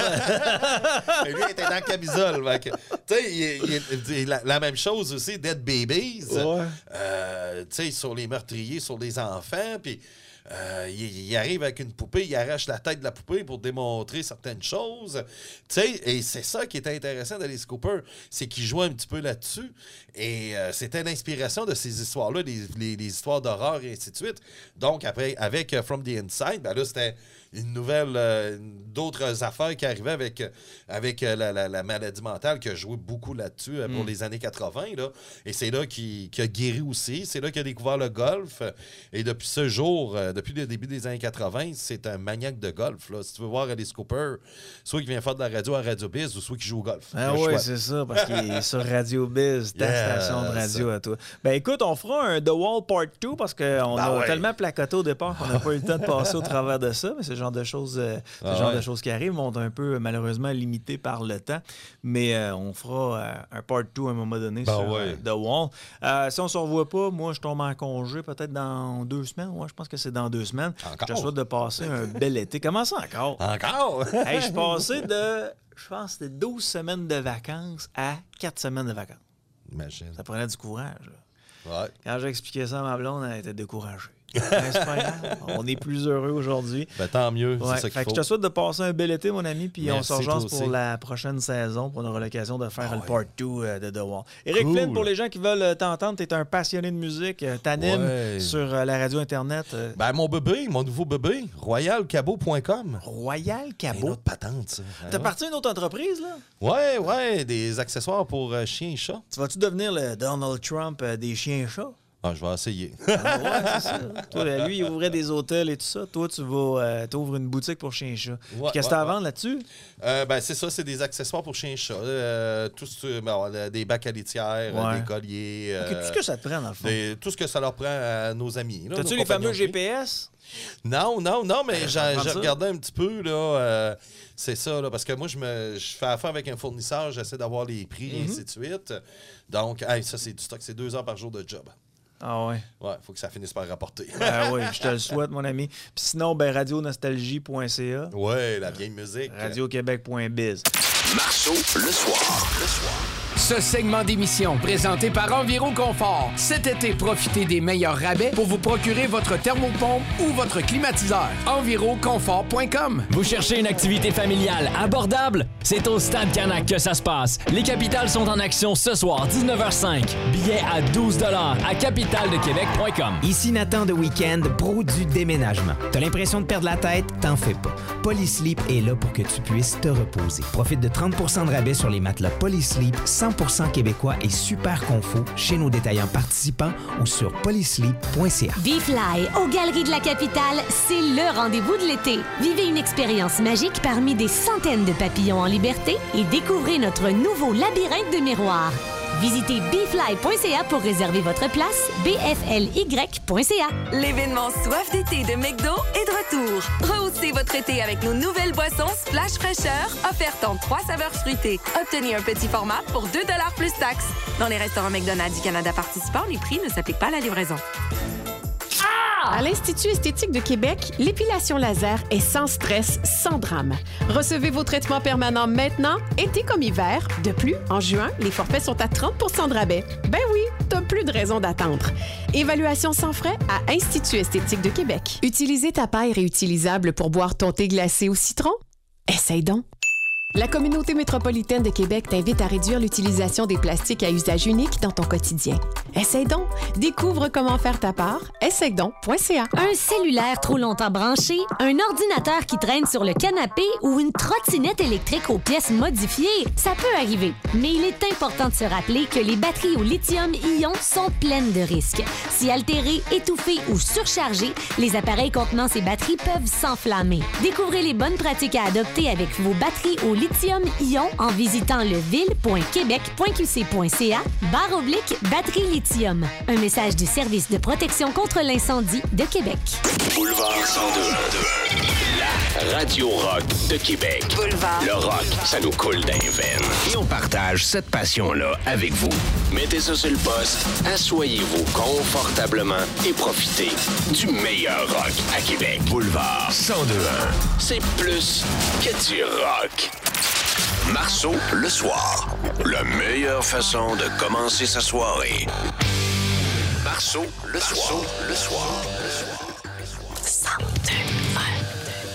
Mais lui, il était dans la camisole. Tu sais, il, il, il, la, la même chose aussi, Dead Babies. Ouais. Euh, tu sais, sur les meurtriers, sur les enfants. Puis. Euh, il, il arrive avec une poupée, il arrache la tête de la poupée pour démontrer certaines choses. Tu sais, et c'est ça qui était intéressant d'Alice Cooper, c'est qu'il jouait un petit peu là-dessus. Et euh, c'était l'inspiration de ces histoires-là, les, les, les histoires d'horreur et ainsi de suite. Donc, après, avec uh, From the Inside, ben là, c'était une nouvelle, euh, d'autres affaires qui arrivaient avec, avec euh, la, la, la maladie mentale qui a joué beaucoup là-dessus euh, pour mm. les années quatre-vingt. Là. Et c'est là qu'il, qu'il a guéri aussi. C'est là qu'il a découvert le golf. Et depuis ce jour, euh, depuis le début des années quatre-vingt, c'est un maniaque de golf. Là. Si tu veux voir Alice Cooper, soit qu'il vient faire de la radio à Radio Biz ou soit qu'il joue au golf. Ah oui, c'est ça, parce qu'il est sur Radio Biz, ta yeah, station de radio ça. À toi. Ben écoute, on fera un The Wall Part deux parce qu'on ben a ouais. tellement placoté au départ qu'on n'a pas eu le temps de passer au travers de ça, mais c'est genre de choses, euh, ah genre ouais. de choses qui arrivent. On est un peu malheureusement limité par le temps, mais euh, on fera euh, un part deux à un moment donné ben sur ouais. euh, The Wall. Euh, si on ne se revoit pas, moi je tombe en congé peut-être dans deux semaines. Ouais, je pense que c'est dans deux semaines. Encore? Je te souhaite de passer un bel été. Comment ça encore? Encore? Hey, je suis passé de, je pense, c'était douze semaines de vacances à quatre semaines de vacances. Imagine. Ça prenait du courage. Là. Ouais. Quand j'ai expliqué ça à ma blonde, elle était découragée. Ben, c'est pas grave. On est plus heureux aujourd'hui. Ben, tant mieux, ouais. c'est ça qu'il fait faut. Que je te souhaite de passer un bel été, mon ami, puis Merci, on se rejoint pour la prochaine saison, puis on aura l'occasion de faire oh, le part deux ouais. de The Wall. Éric cool. Flynn, pour les gens qui veulent t'entendre, t'es un passionné de musique, t'animes ouais. sur la radio Internet. Ben, mon bébé, mon nouveau bébé, royal cabo point com. Royal Cabo? Une autre patente, ça. T'as parti à une autre entreprise, là? Ouais, ouais, des accessoires pour euh, chiens et chats. Tu vas-tu devenir le Donald Trump euh, des chiens et chats? Ah, je vais essayer. Ah, ouais, c'est ça. Toi, lui, il ouvrait des hôtels et tout ça. Toi, tu vas euh, t'ouvres une boutique pour chiens et chats. Ouais, qu'est-ce que ouais, tu as à vendre ouais. là-dessus? Euh, ben, c'est ça, c'est des accessoires pour chiens et chats. Euh, tout ce, bon, des bacs à litière, ouais. des colliers. Okay, euh, tout ce que ça te prend, dans le fond. Des, tout ce que ça leur prend à nos amis. Là, T'as-tu les fameux G P S? Non, non, non, mais j'ai, j'ai regardé un petit peu, là. Euh, c'est ça, là, parce que moi, je me je fais affaire avec un fournisseur, j'essaie d'avoir les prix mm-hmm. et ainsi de suite. Donc, hey, ça, c'est du stock, c'est deux heures par jour de job. Ah ouais. Ouais, faut que ça finisse par rapporter. Ah oui, je te le souhaite, mon ami. Puis sinon, ben radio nostalgie point c a. Ouais, la vieille musique. radio québec point biz. Marceau, le soir. Le soir. ce segment d'émission présenté par Enviro Confort. Cet été, profitez des meilleurs rabais pour vous procurer votre thermopompe ou votre climatiseur. enviro confort point com. Vous cherchez une activité familiale abordable? C'est au Stade Canac que ça se passe. Les Capitales sont en action ce soir, dix-neuf heures cinq. Billets à douze dollars à capitale de québec point com. Ici Nathan de Weekend, pro du déménagement. T'as l'impression de perdre la tête? T'en fais pas. Polysleep est là pour que tu puisses te reposer. Profite de trente pour cent de rabais sur les matelas Polysleep, cent pour cent québécois et super confort chez nos détaillants participants ou sur polysleep point c a. B-Fly, aux Galeries de la Capitale, c'est le rendez-vous de l'été. Vivez une expérience magique parmi des centaines de papillons en liberté et découvrez notre nouveau labyrinthe de miroirs. Visitez b fly point c a pour réserver votre place, b f l y point c a. L'événement Soif d'été de McDo est de retour. Rehaussez votre été avec nos nouvelles boissons Splash Fraîcheur, offertes en trois saveurs fruitées. Obtenez un petit format pour deux dollars plus taxes. Dans les restaurants McDonald's du Canada participants, les prix ne s'appliquent pas à la livraison. À l'Institut esthétique de Québec, l'épilation laser est sans stress, sans drame. Recevez vos traitements permanents maintenant, été comme hiver. De plus, en juin, les forfaits sont à trente pour cent de rabais. Ben oui, t'as plus de raison d'attendre. Évaluation sans frais à Institut esthétique de Québec. Utiliser ta paille réutilisable pour boire ton thé glacé au citron? Essaye donc. La communauté métropolitaine de Québec t'invite à réduire l'utilisation des plastiques à usage unique dans ton quotidien. Essaye donc. Découvre comment faire ta part. essaye donc point c a. Un cellulaire trop longtemps branché, un ordinateur qui traîne sur le canapé ou une trottinette électrique aux pièces modifiées, ça peut arriver. Mais il est important de se rappeler que les batteries au lithium-ion sont pleines de risques. Si altérées, étouffées ou surchargées, les appareils contenant ces batteries peuvent s'enflammer. Découvrez les bonnes pratiques à adopter avec vos batteries au lithium-ion en visitant le ville point québec point q c point c a barre oblique batterie lithium. Un message du Service de protection contre l'incendie de Québec. Boulevard cent deux. La radio rock de Québec. Boulevard. Le rock, ça nous coule dans les veines. Et on partage cette passion-là avec vous. Mettez ça sur le poste, asseyez-vous confortablement et profitez du meilleur rock à Québec. Boulevard cent deux un. C'est plus que du rock. Marceau, le soir. La meilleure façon de commencer sa soirée. Marceau, le soir. Marceau, le soir. cent deux un.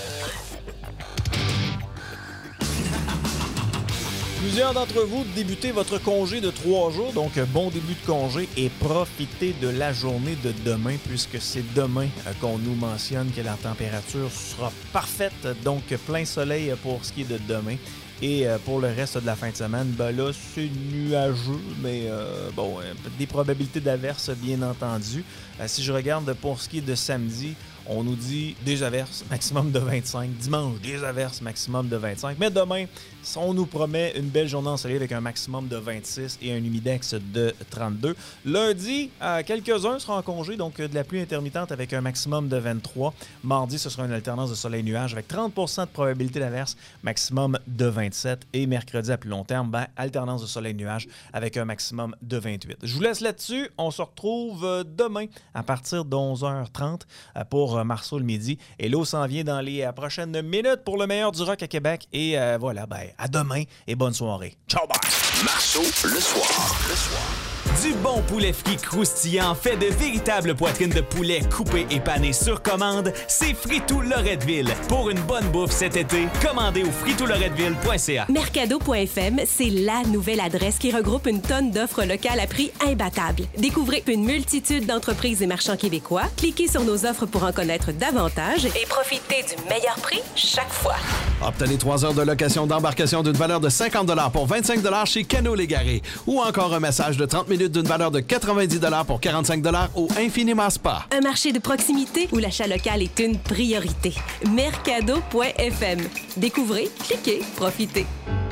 Plusieurs d'entre vous débutez votre congé de trois jours, donc bon début de congé et profitez de la journée de demain puisque c'est demain qu'on nous mentionne que la température sera parfaite, donc plein soleil pour ce qui est de demain. Et pour le reste de la fin de semaine, ben là, c'est nuageux, mais euh, bon, des probabilités d'averses, bien entendu. Euh, si je regarde pour ce qui est de samedi, on nous dit des averses, maximum de vingt-cinq. Dimanche, des averses, maximum de vingt-cinq. Mais demain, on nous promet une belle journée ensoleillée avec un maximum de vingt-six et un humidex de trente-deux. Lundi, euh, quelques-uns seront en congé, donc de la pluie intermittente avec un maximum de vingt-trois. Mardi, ce sera une alternance de soleil-nuage avec trente pour cent de probabilité d'averse, maximum de vingt-sept. Et mercredi, à plus long terme, ben, alternance de soleil-nuage avec un maximum de vingt-huit. Je vous laisse là-dessus. On se retrouve demain à partir de onze heures trente pour Marceau le midi. Et l'eau s'en vient dans les prochaines minutes pour le meilleur du rock à Québec. Et euh, voilà, ben, à demain et bonne soirée. Ciao, bye! Marceau, le soir. Le soir. Du bon poulet frit croustillant fait de véritables poitrines de poulet coupées et panées sur commande, c'est Fritou Loretteville. Pour une bonne bouffe cet été, commandez au fritou loretteville point c a. Mercado point f m, c'est la nouvelle adresse qui regroupe une tonne d'offres locales à prix imbattable. Découvrez une multitude d'entreprises et marchands québécois. Cliquez sur nos offres pour en connaître davantage et profitez du meilleur prix chaque fois. Obtenez trois heures de location d'embarcation d'une valeur de cinquante dollars pour vingt-cinq dollars chez Cano Légaré. Ou encore un massage de trente minutes d'une valeur de quatre-vingt-dix dollars pour quarante-cinq dollars au Infiniment Spa. Un marché de proximité où l'achat local est une priorité. Mercado point f m. Découvrez, cliquez, profitez.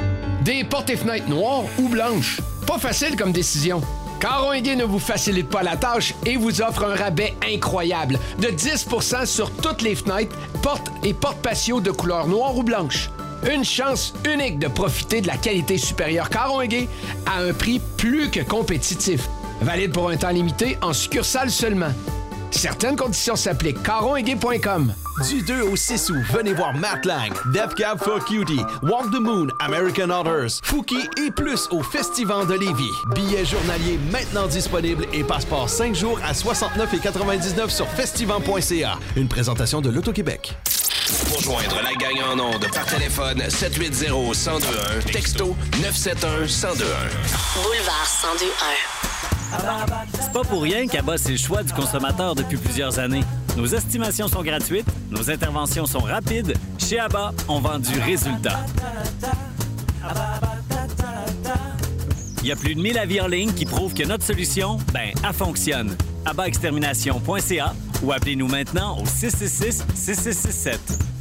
Des portes et fenêtres noires ou blanches. Pas facile comme décision. Caron et Guy ne vous facilite pas la tâche et vous offre un rabais incroyable de dix pour cent sur toutes les fenêtres, portes et portes-patios de couleur noire ou blanche. Une chance unique de profiter de la qualité supérieure Caron et Guy à un prix plus que compétitif. Valide pour un temps limité en succursale seulement. Certaines conditions s'appliquent. caron aigué point com. Du deux au six août, venez voir Matt Lang, Def Cab for Cutie, Walk the Moon, American Authors, Fouki et plus au Festival de Lévis. Billets journaliers maintenant disponibles et passeport cinq jours à soixante-neuf quatre-vingt-dix-neuf sur festival point c a. Une présentation de l'Auto-Québec. Pour joindre la gang en ondes par téléphone sept huit zéro, un zéro deux un, texto neuf sept un, un zéro deux un. Boulevard cent deux un. C'est pas pour rien qu'Abba, c'est le choix du consommateur depuis plusieurs années. Nos estimations sont gratuites, nos interventions sont rapides. Chez Abba, on vend du résultat. Il y a plus de mille avis en ligne qui prouvent que notre solution, ben, elle fonctionne. abba extermination point c a ou appelez-nous maintenant au six six six, six six six sept.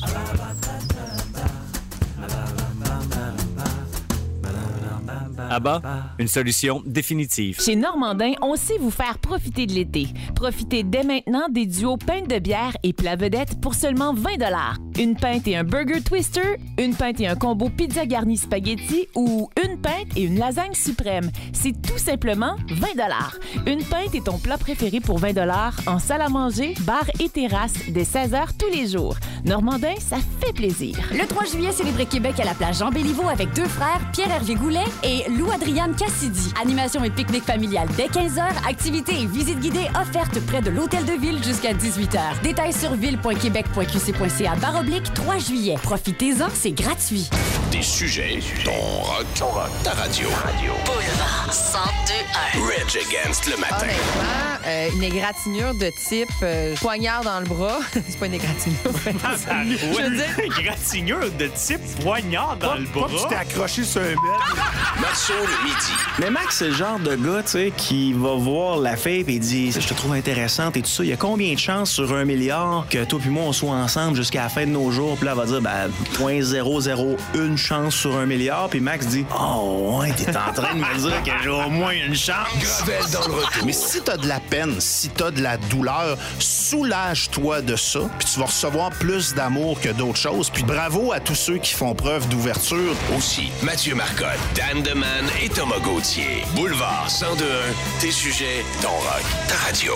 Abba, une solution définitive. Chez Normandin, on sait vous faire profiter de l'été. Profitez dès maintenant des duos pinte de bière et plat vedette pour seulement vingt dollars. Une pinte et un burger twister, une pinte et un combo pizza garni spaghetti ou une pinte et une lasagne suprême. C'est tout simplement vingt dollars. Une pinte est ton plat préféré pour vingt dollars en salle à manger, bar et terrasse dès seize heures tous les jours. Normandin, ça fait plaisir. Le trois juillet, célébrez Québec à la plage Jean-Béliveau avec deux frères, Pierre-Hervé Goulet et Lou-Adriane Cassidy. Animation et pique-nique familial dès quinze heures. Activités et visites guidées offertes près de l'Hôtel de Ville jusqu'à dix-huit heures. Détails sur ville point québec point q c point c a barre oblique trois juillet. Profitez-en, c'est gratuit. Des sujets, ton rock, ton rock, ta radio. Boulevard cent deux un. Rage Against le matin. Honnêtement, euh, une égratignure de type euh, poignard dans le bras. C'est pas une égratignure. Je veux dire... Une égratignure de type poignard dans pas, le bras. Pas que tu t'es accroché sur un meuble. Marceau le midi. Mais Max, c'est le genre de gars, tu sais, qui va voir la fille et il dit « Je te trouve intéressante et tout ça. Il y a combien de chances sur un milliard que toi puis moi, on soit ensemble jusqu'à la fin de nos jours? » Puis là, elle va dire « Ben, zéro virgule zéro zéro un chance sur un milliard. » Puis Max dit « Oh, ouais, t'es en train de me dire que j'ai au moins une chance. » Gravel dans le retour. Mais si t'as de la peine, si t'as de la douleur, soulage-toi de ça, puis tu vas recevoir plus d'amour que d'autres choses. Puis bravo à tous ceux qui font preuve d'ouverture. Aussi, Mathieu Marcotte, Dan Deman et Thomas Gauthier. Boulevard cent deux un, tes sujets, ton rock, ta radio.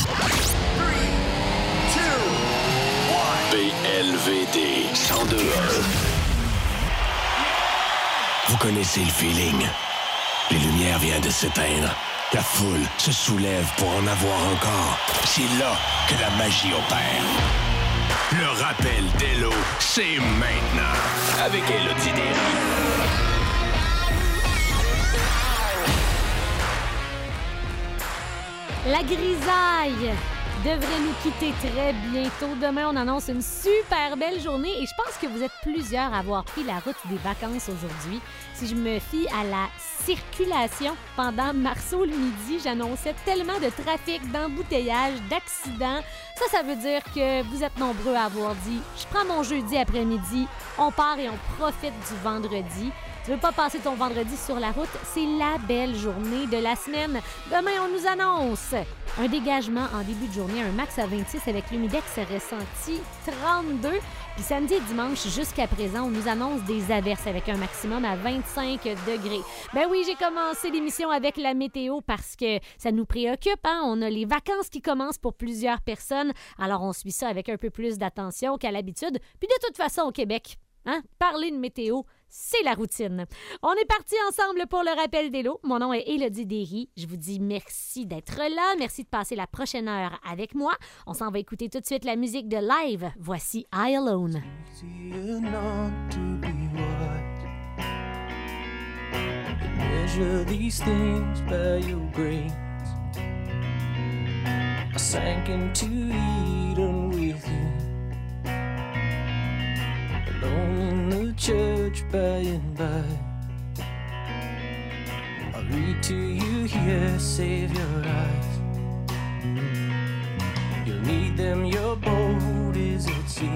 B L V D cent deux un. Vous connaissez le feeling. Les lumières viennent de s'éteindre. La foule se soulève pour en avoir encore. C'est là que la magie opère. Le rappel d'Elo, c'est maintenant. Avec Élodie Derry. La grisaille devrait nous quitter très bientôt. Demain, on annonce une super belle journée et je pense que vous êtes plusieurs à avoir pris la route des vacances aujourd'hui. Si je me fie à la circulation pendant Marceau le midi, j'annonçais tellement de trafic, d'embouteillage, d'accidents. Ça, ça veut dire que vous êtes nombreux à avoir dit « Je prends mon jeudi après-midi, on part et on profite du vendredi ». Tu veux pas passer ton vendredi sur la route? C'est la belle journée de la semaine. Demain, on nous annonce un dégagement en début de journée, un max à vingt-six avec l'humidex ressenti trente-deux. Puis samedi et dimanche, jusqu'à présent, on nous annonce des averses avec un maximum à vingt-cinq degrés. Ben oui, j'ai commencé l'émission avec la météo parce que ça nous préoccupe, hein? On a les vacances qui commencent pour plusieurs personnes. Alors, on suit ça avec un peu plus d'attention qu'à l'habitude. Puis de toute façon, au Québec, hein? Parler de météo, c'est la routine. On est partis ensemble pour le rappel des lots. Mon nom est Élodie Derry. Je vous dis merci d'être là. Merci de passer la prochaine heure avec moi. On s'en va écouter tout de suite la musique de Live. Voici I Alone. Measure these things by your grace. I sank into Eden with you. Alone in the church by and by. I read to you here, save your eyes. You'll need them, your boat is at sea.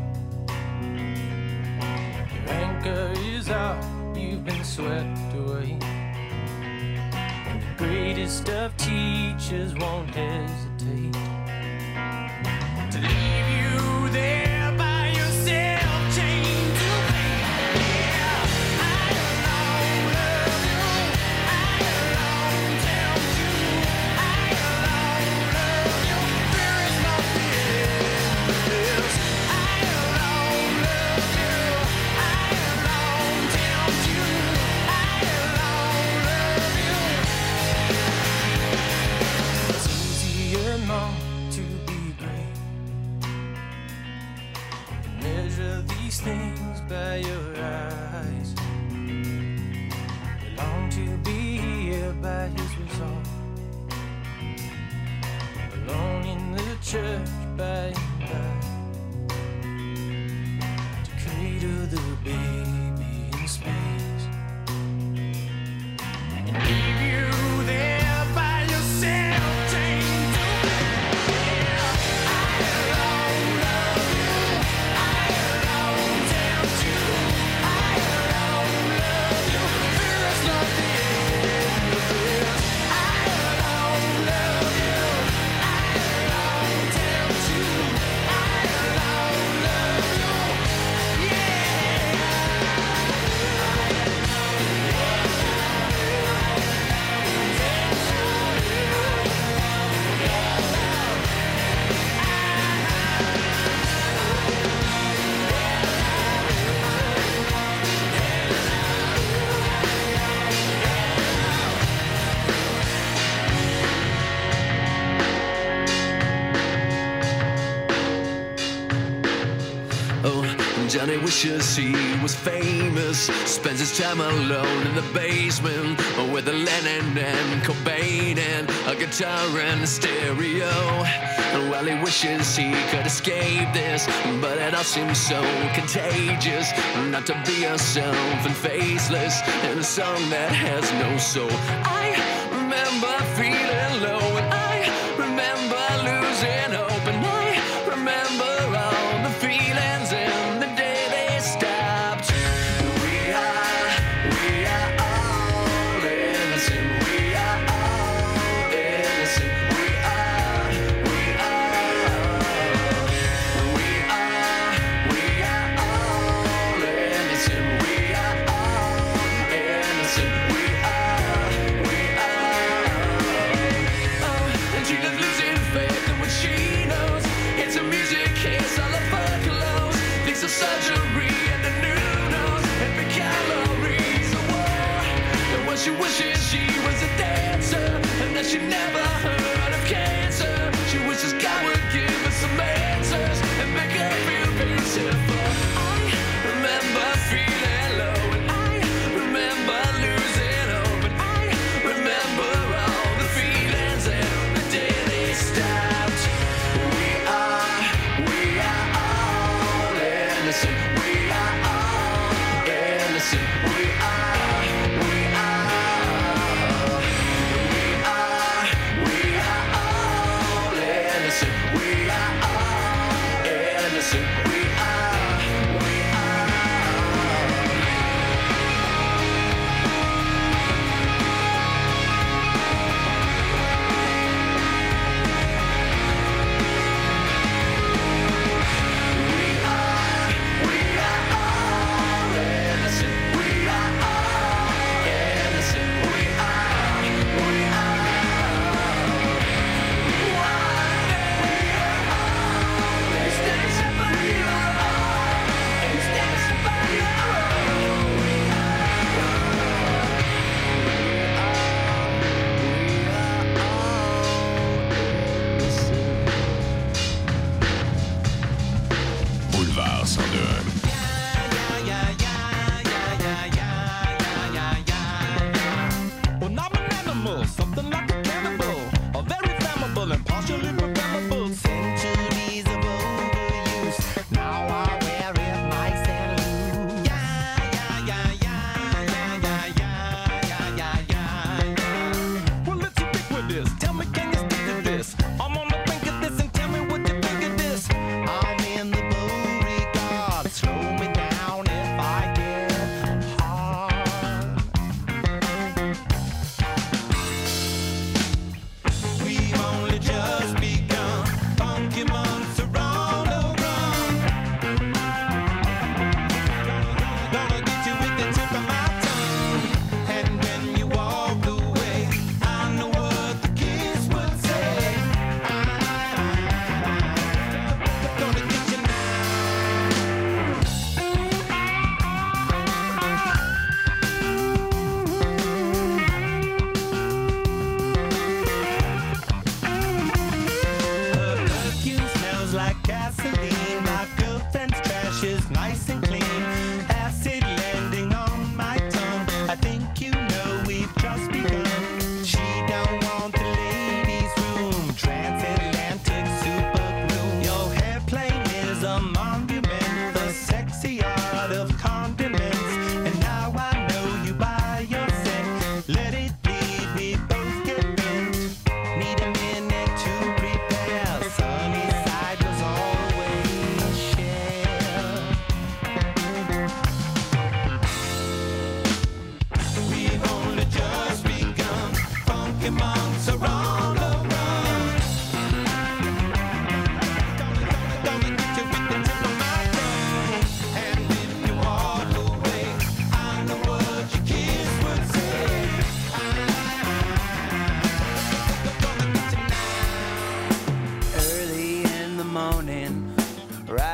Your anchor is out, you've been swept away. And the greatest of teachers won't hesitate to leave you there by yourself. Spirit going on to be great. Measure these things by your eyes. We long to be here by his resolve. Alone in the church by and by. To cradle the baby in space. And leave you there by yourself, chained to me. I alone love you. I alone tempt you. I alone love you. Fear is not the end of this. I alone love you. I alone tempt you. I alone love you. Oh, Johnny wishes he was famous. Spends his time alone in the basement with a Lennon and Cobain and a guitar and a stereo. And while he wishes he could escape this, but it all seems so contagious. Not to be yourself and faceless in a song that has no soul. I remember feeling low and I remember losing hope and I remember all the feelings in the day they stopped. We are, we are all innocent. We are all innocent. We are, we are, we are, we are all innocent. We are all innocent. We are, we are. Oh, and she does losing faith in what she knows. It's a music case, all of her clothes. Needs a surgery and a new nose. Every calories a war. And what she wishes she was a dancer, and that she never heard of cancer. She wishes God would give her some answers and make her feel beautiful. I remember feeling low and I remember losing hope and I remember all the feelings and the day they stopped. We are, we are all innocent. We are all innocent. We are, we are, we are, we are all innocent. We are all innocent. We are, we are. Boulevard cent deux. Well, I'm an animal, something like a cannibal, a very flammable and partially programmable. Centuries of overuse, now I wear it nice and loose. Yeah, yeah, yeah, yeah, yeah, yeah, yeah, yeah, yeah, yeah. Well, it's ubiquitous. Tell me, can you stick to this? I'm on the brink of this, and tell me what you think of this. I'm in the Beauregard. Slow me down if I get hard. We've only just begun.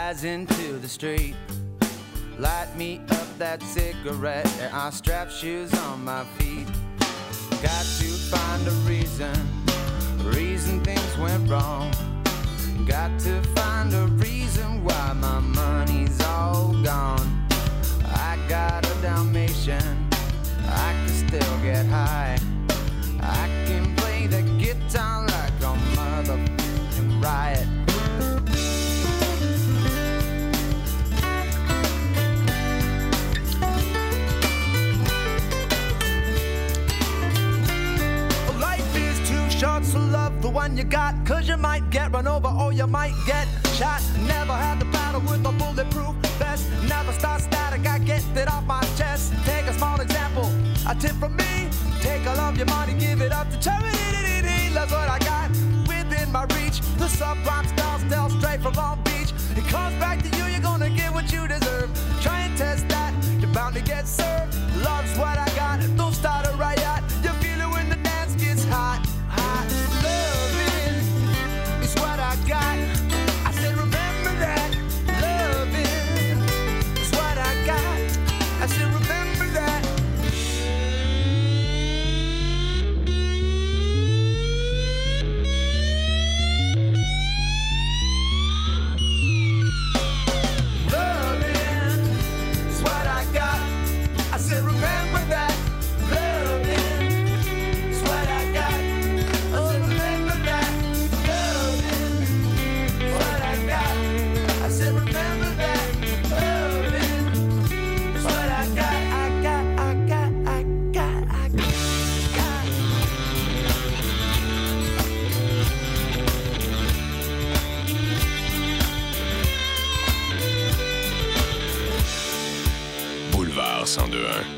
eyes into the street. Light me up that cigarette. There are strap shoes on my feet. Got to find a reason, reason things went wrong. Got to find a reason why my money's all gone. I got a Dalmatian, I can still get high. I can play the guitar like a motherfucking riot. Life is too short, so love the one you got, cause you might get run over or you might get shot. Never had to battle with a bulletproof vest. Never start static, I get it off my chest. Take a small example, a tip from me. Take all of your money, give it up to charity. That's what I got within my reach. The subprime style, still straight from Long Beach. It comes back to you, you're gonna get what you deserve. Try and test that, you're bound to get served. Love's what I got, don't start a riot. You feel it when the dance gets hot, hot. Loving is what I got. I said remember that. Loving is what I got. I said remember that. cent deux un.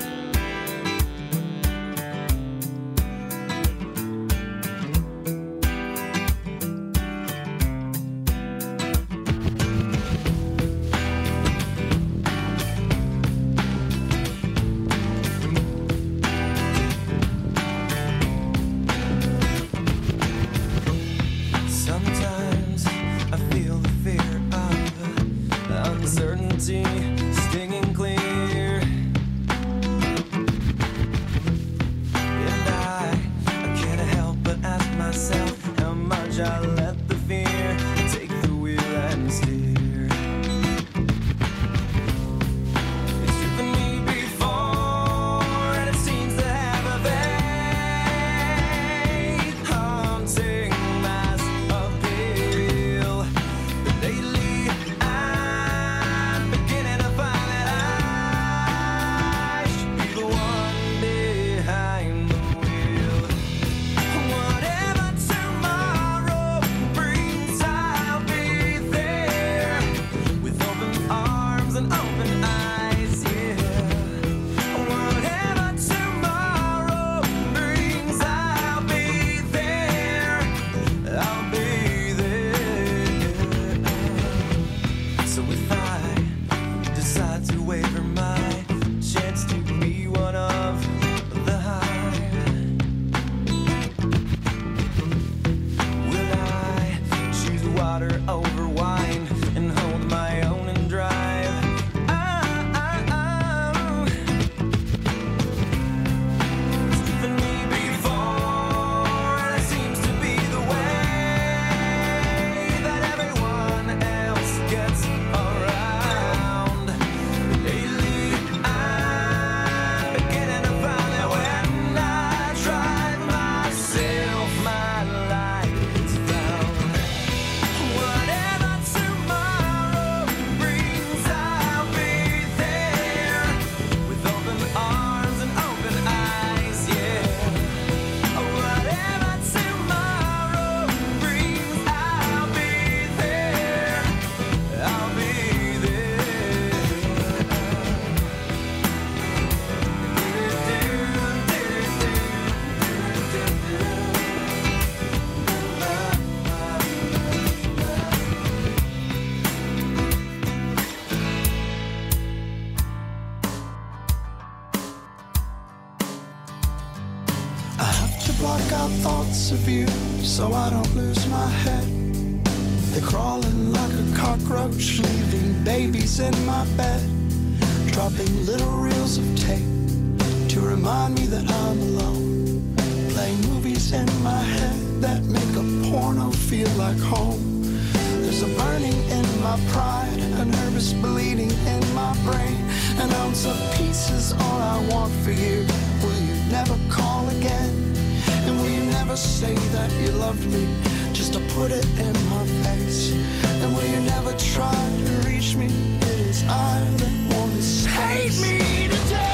Sometimes I feel the fear of the uncertainty stinging clear. And I, I can't help but ask myself how much I let the fear take the wheel and steer. It's driven me before, and it seems to have a vague, haunting mass appeal. But lately I'm beginning to find that I should be the one behind the wheel. Whatever tomorrow brings, I'll be there with open arms and open eyes, yeah. Whatever tomorrow brings, I'll be there. I'll be there. So if I decide to waver my chance to be one of the hive, will I choose water over wine and hold my own and drive? Ah, ah, ah. It's driven me before, and it seems to be the way that everyone else gets around. Lately, I'm beginning to find that when I drive myself, my lights down. Whatever tomorrow brings, I'll be there with open arms and open eyes, yeah. Whatever tomorrow brings, I'll be there. I'll be I have to block out thoughts of you so I don't lose my head. They're crawling like a car cockroach, leaving babies in my bed, dropping little reels of tape to remind me that I'm alone, playing movies in my head that make a porno feel like home. There's a burning in my pride, a nervous bleeding in my brain, an ounce of peace is all I want for you. Will you never call again? And will you never say that you loved me just to put it in my face? And will you never try to reach me? It is I that want to hate me today.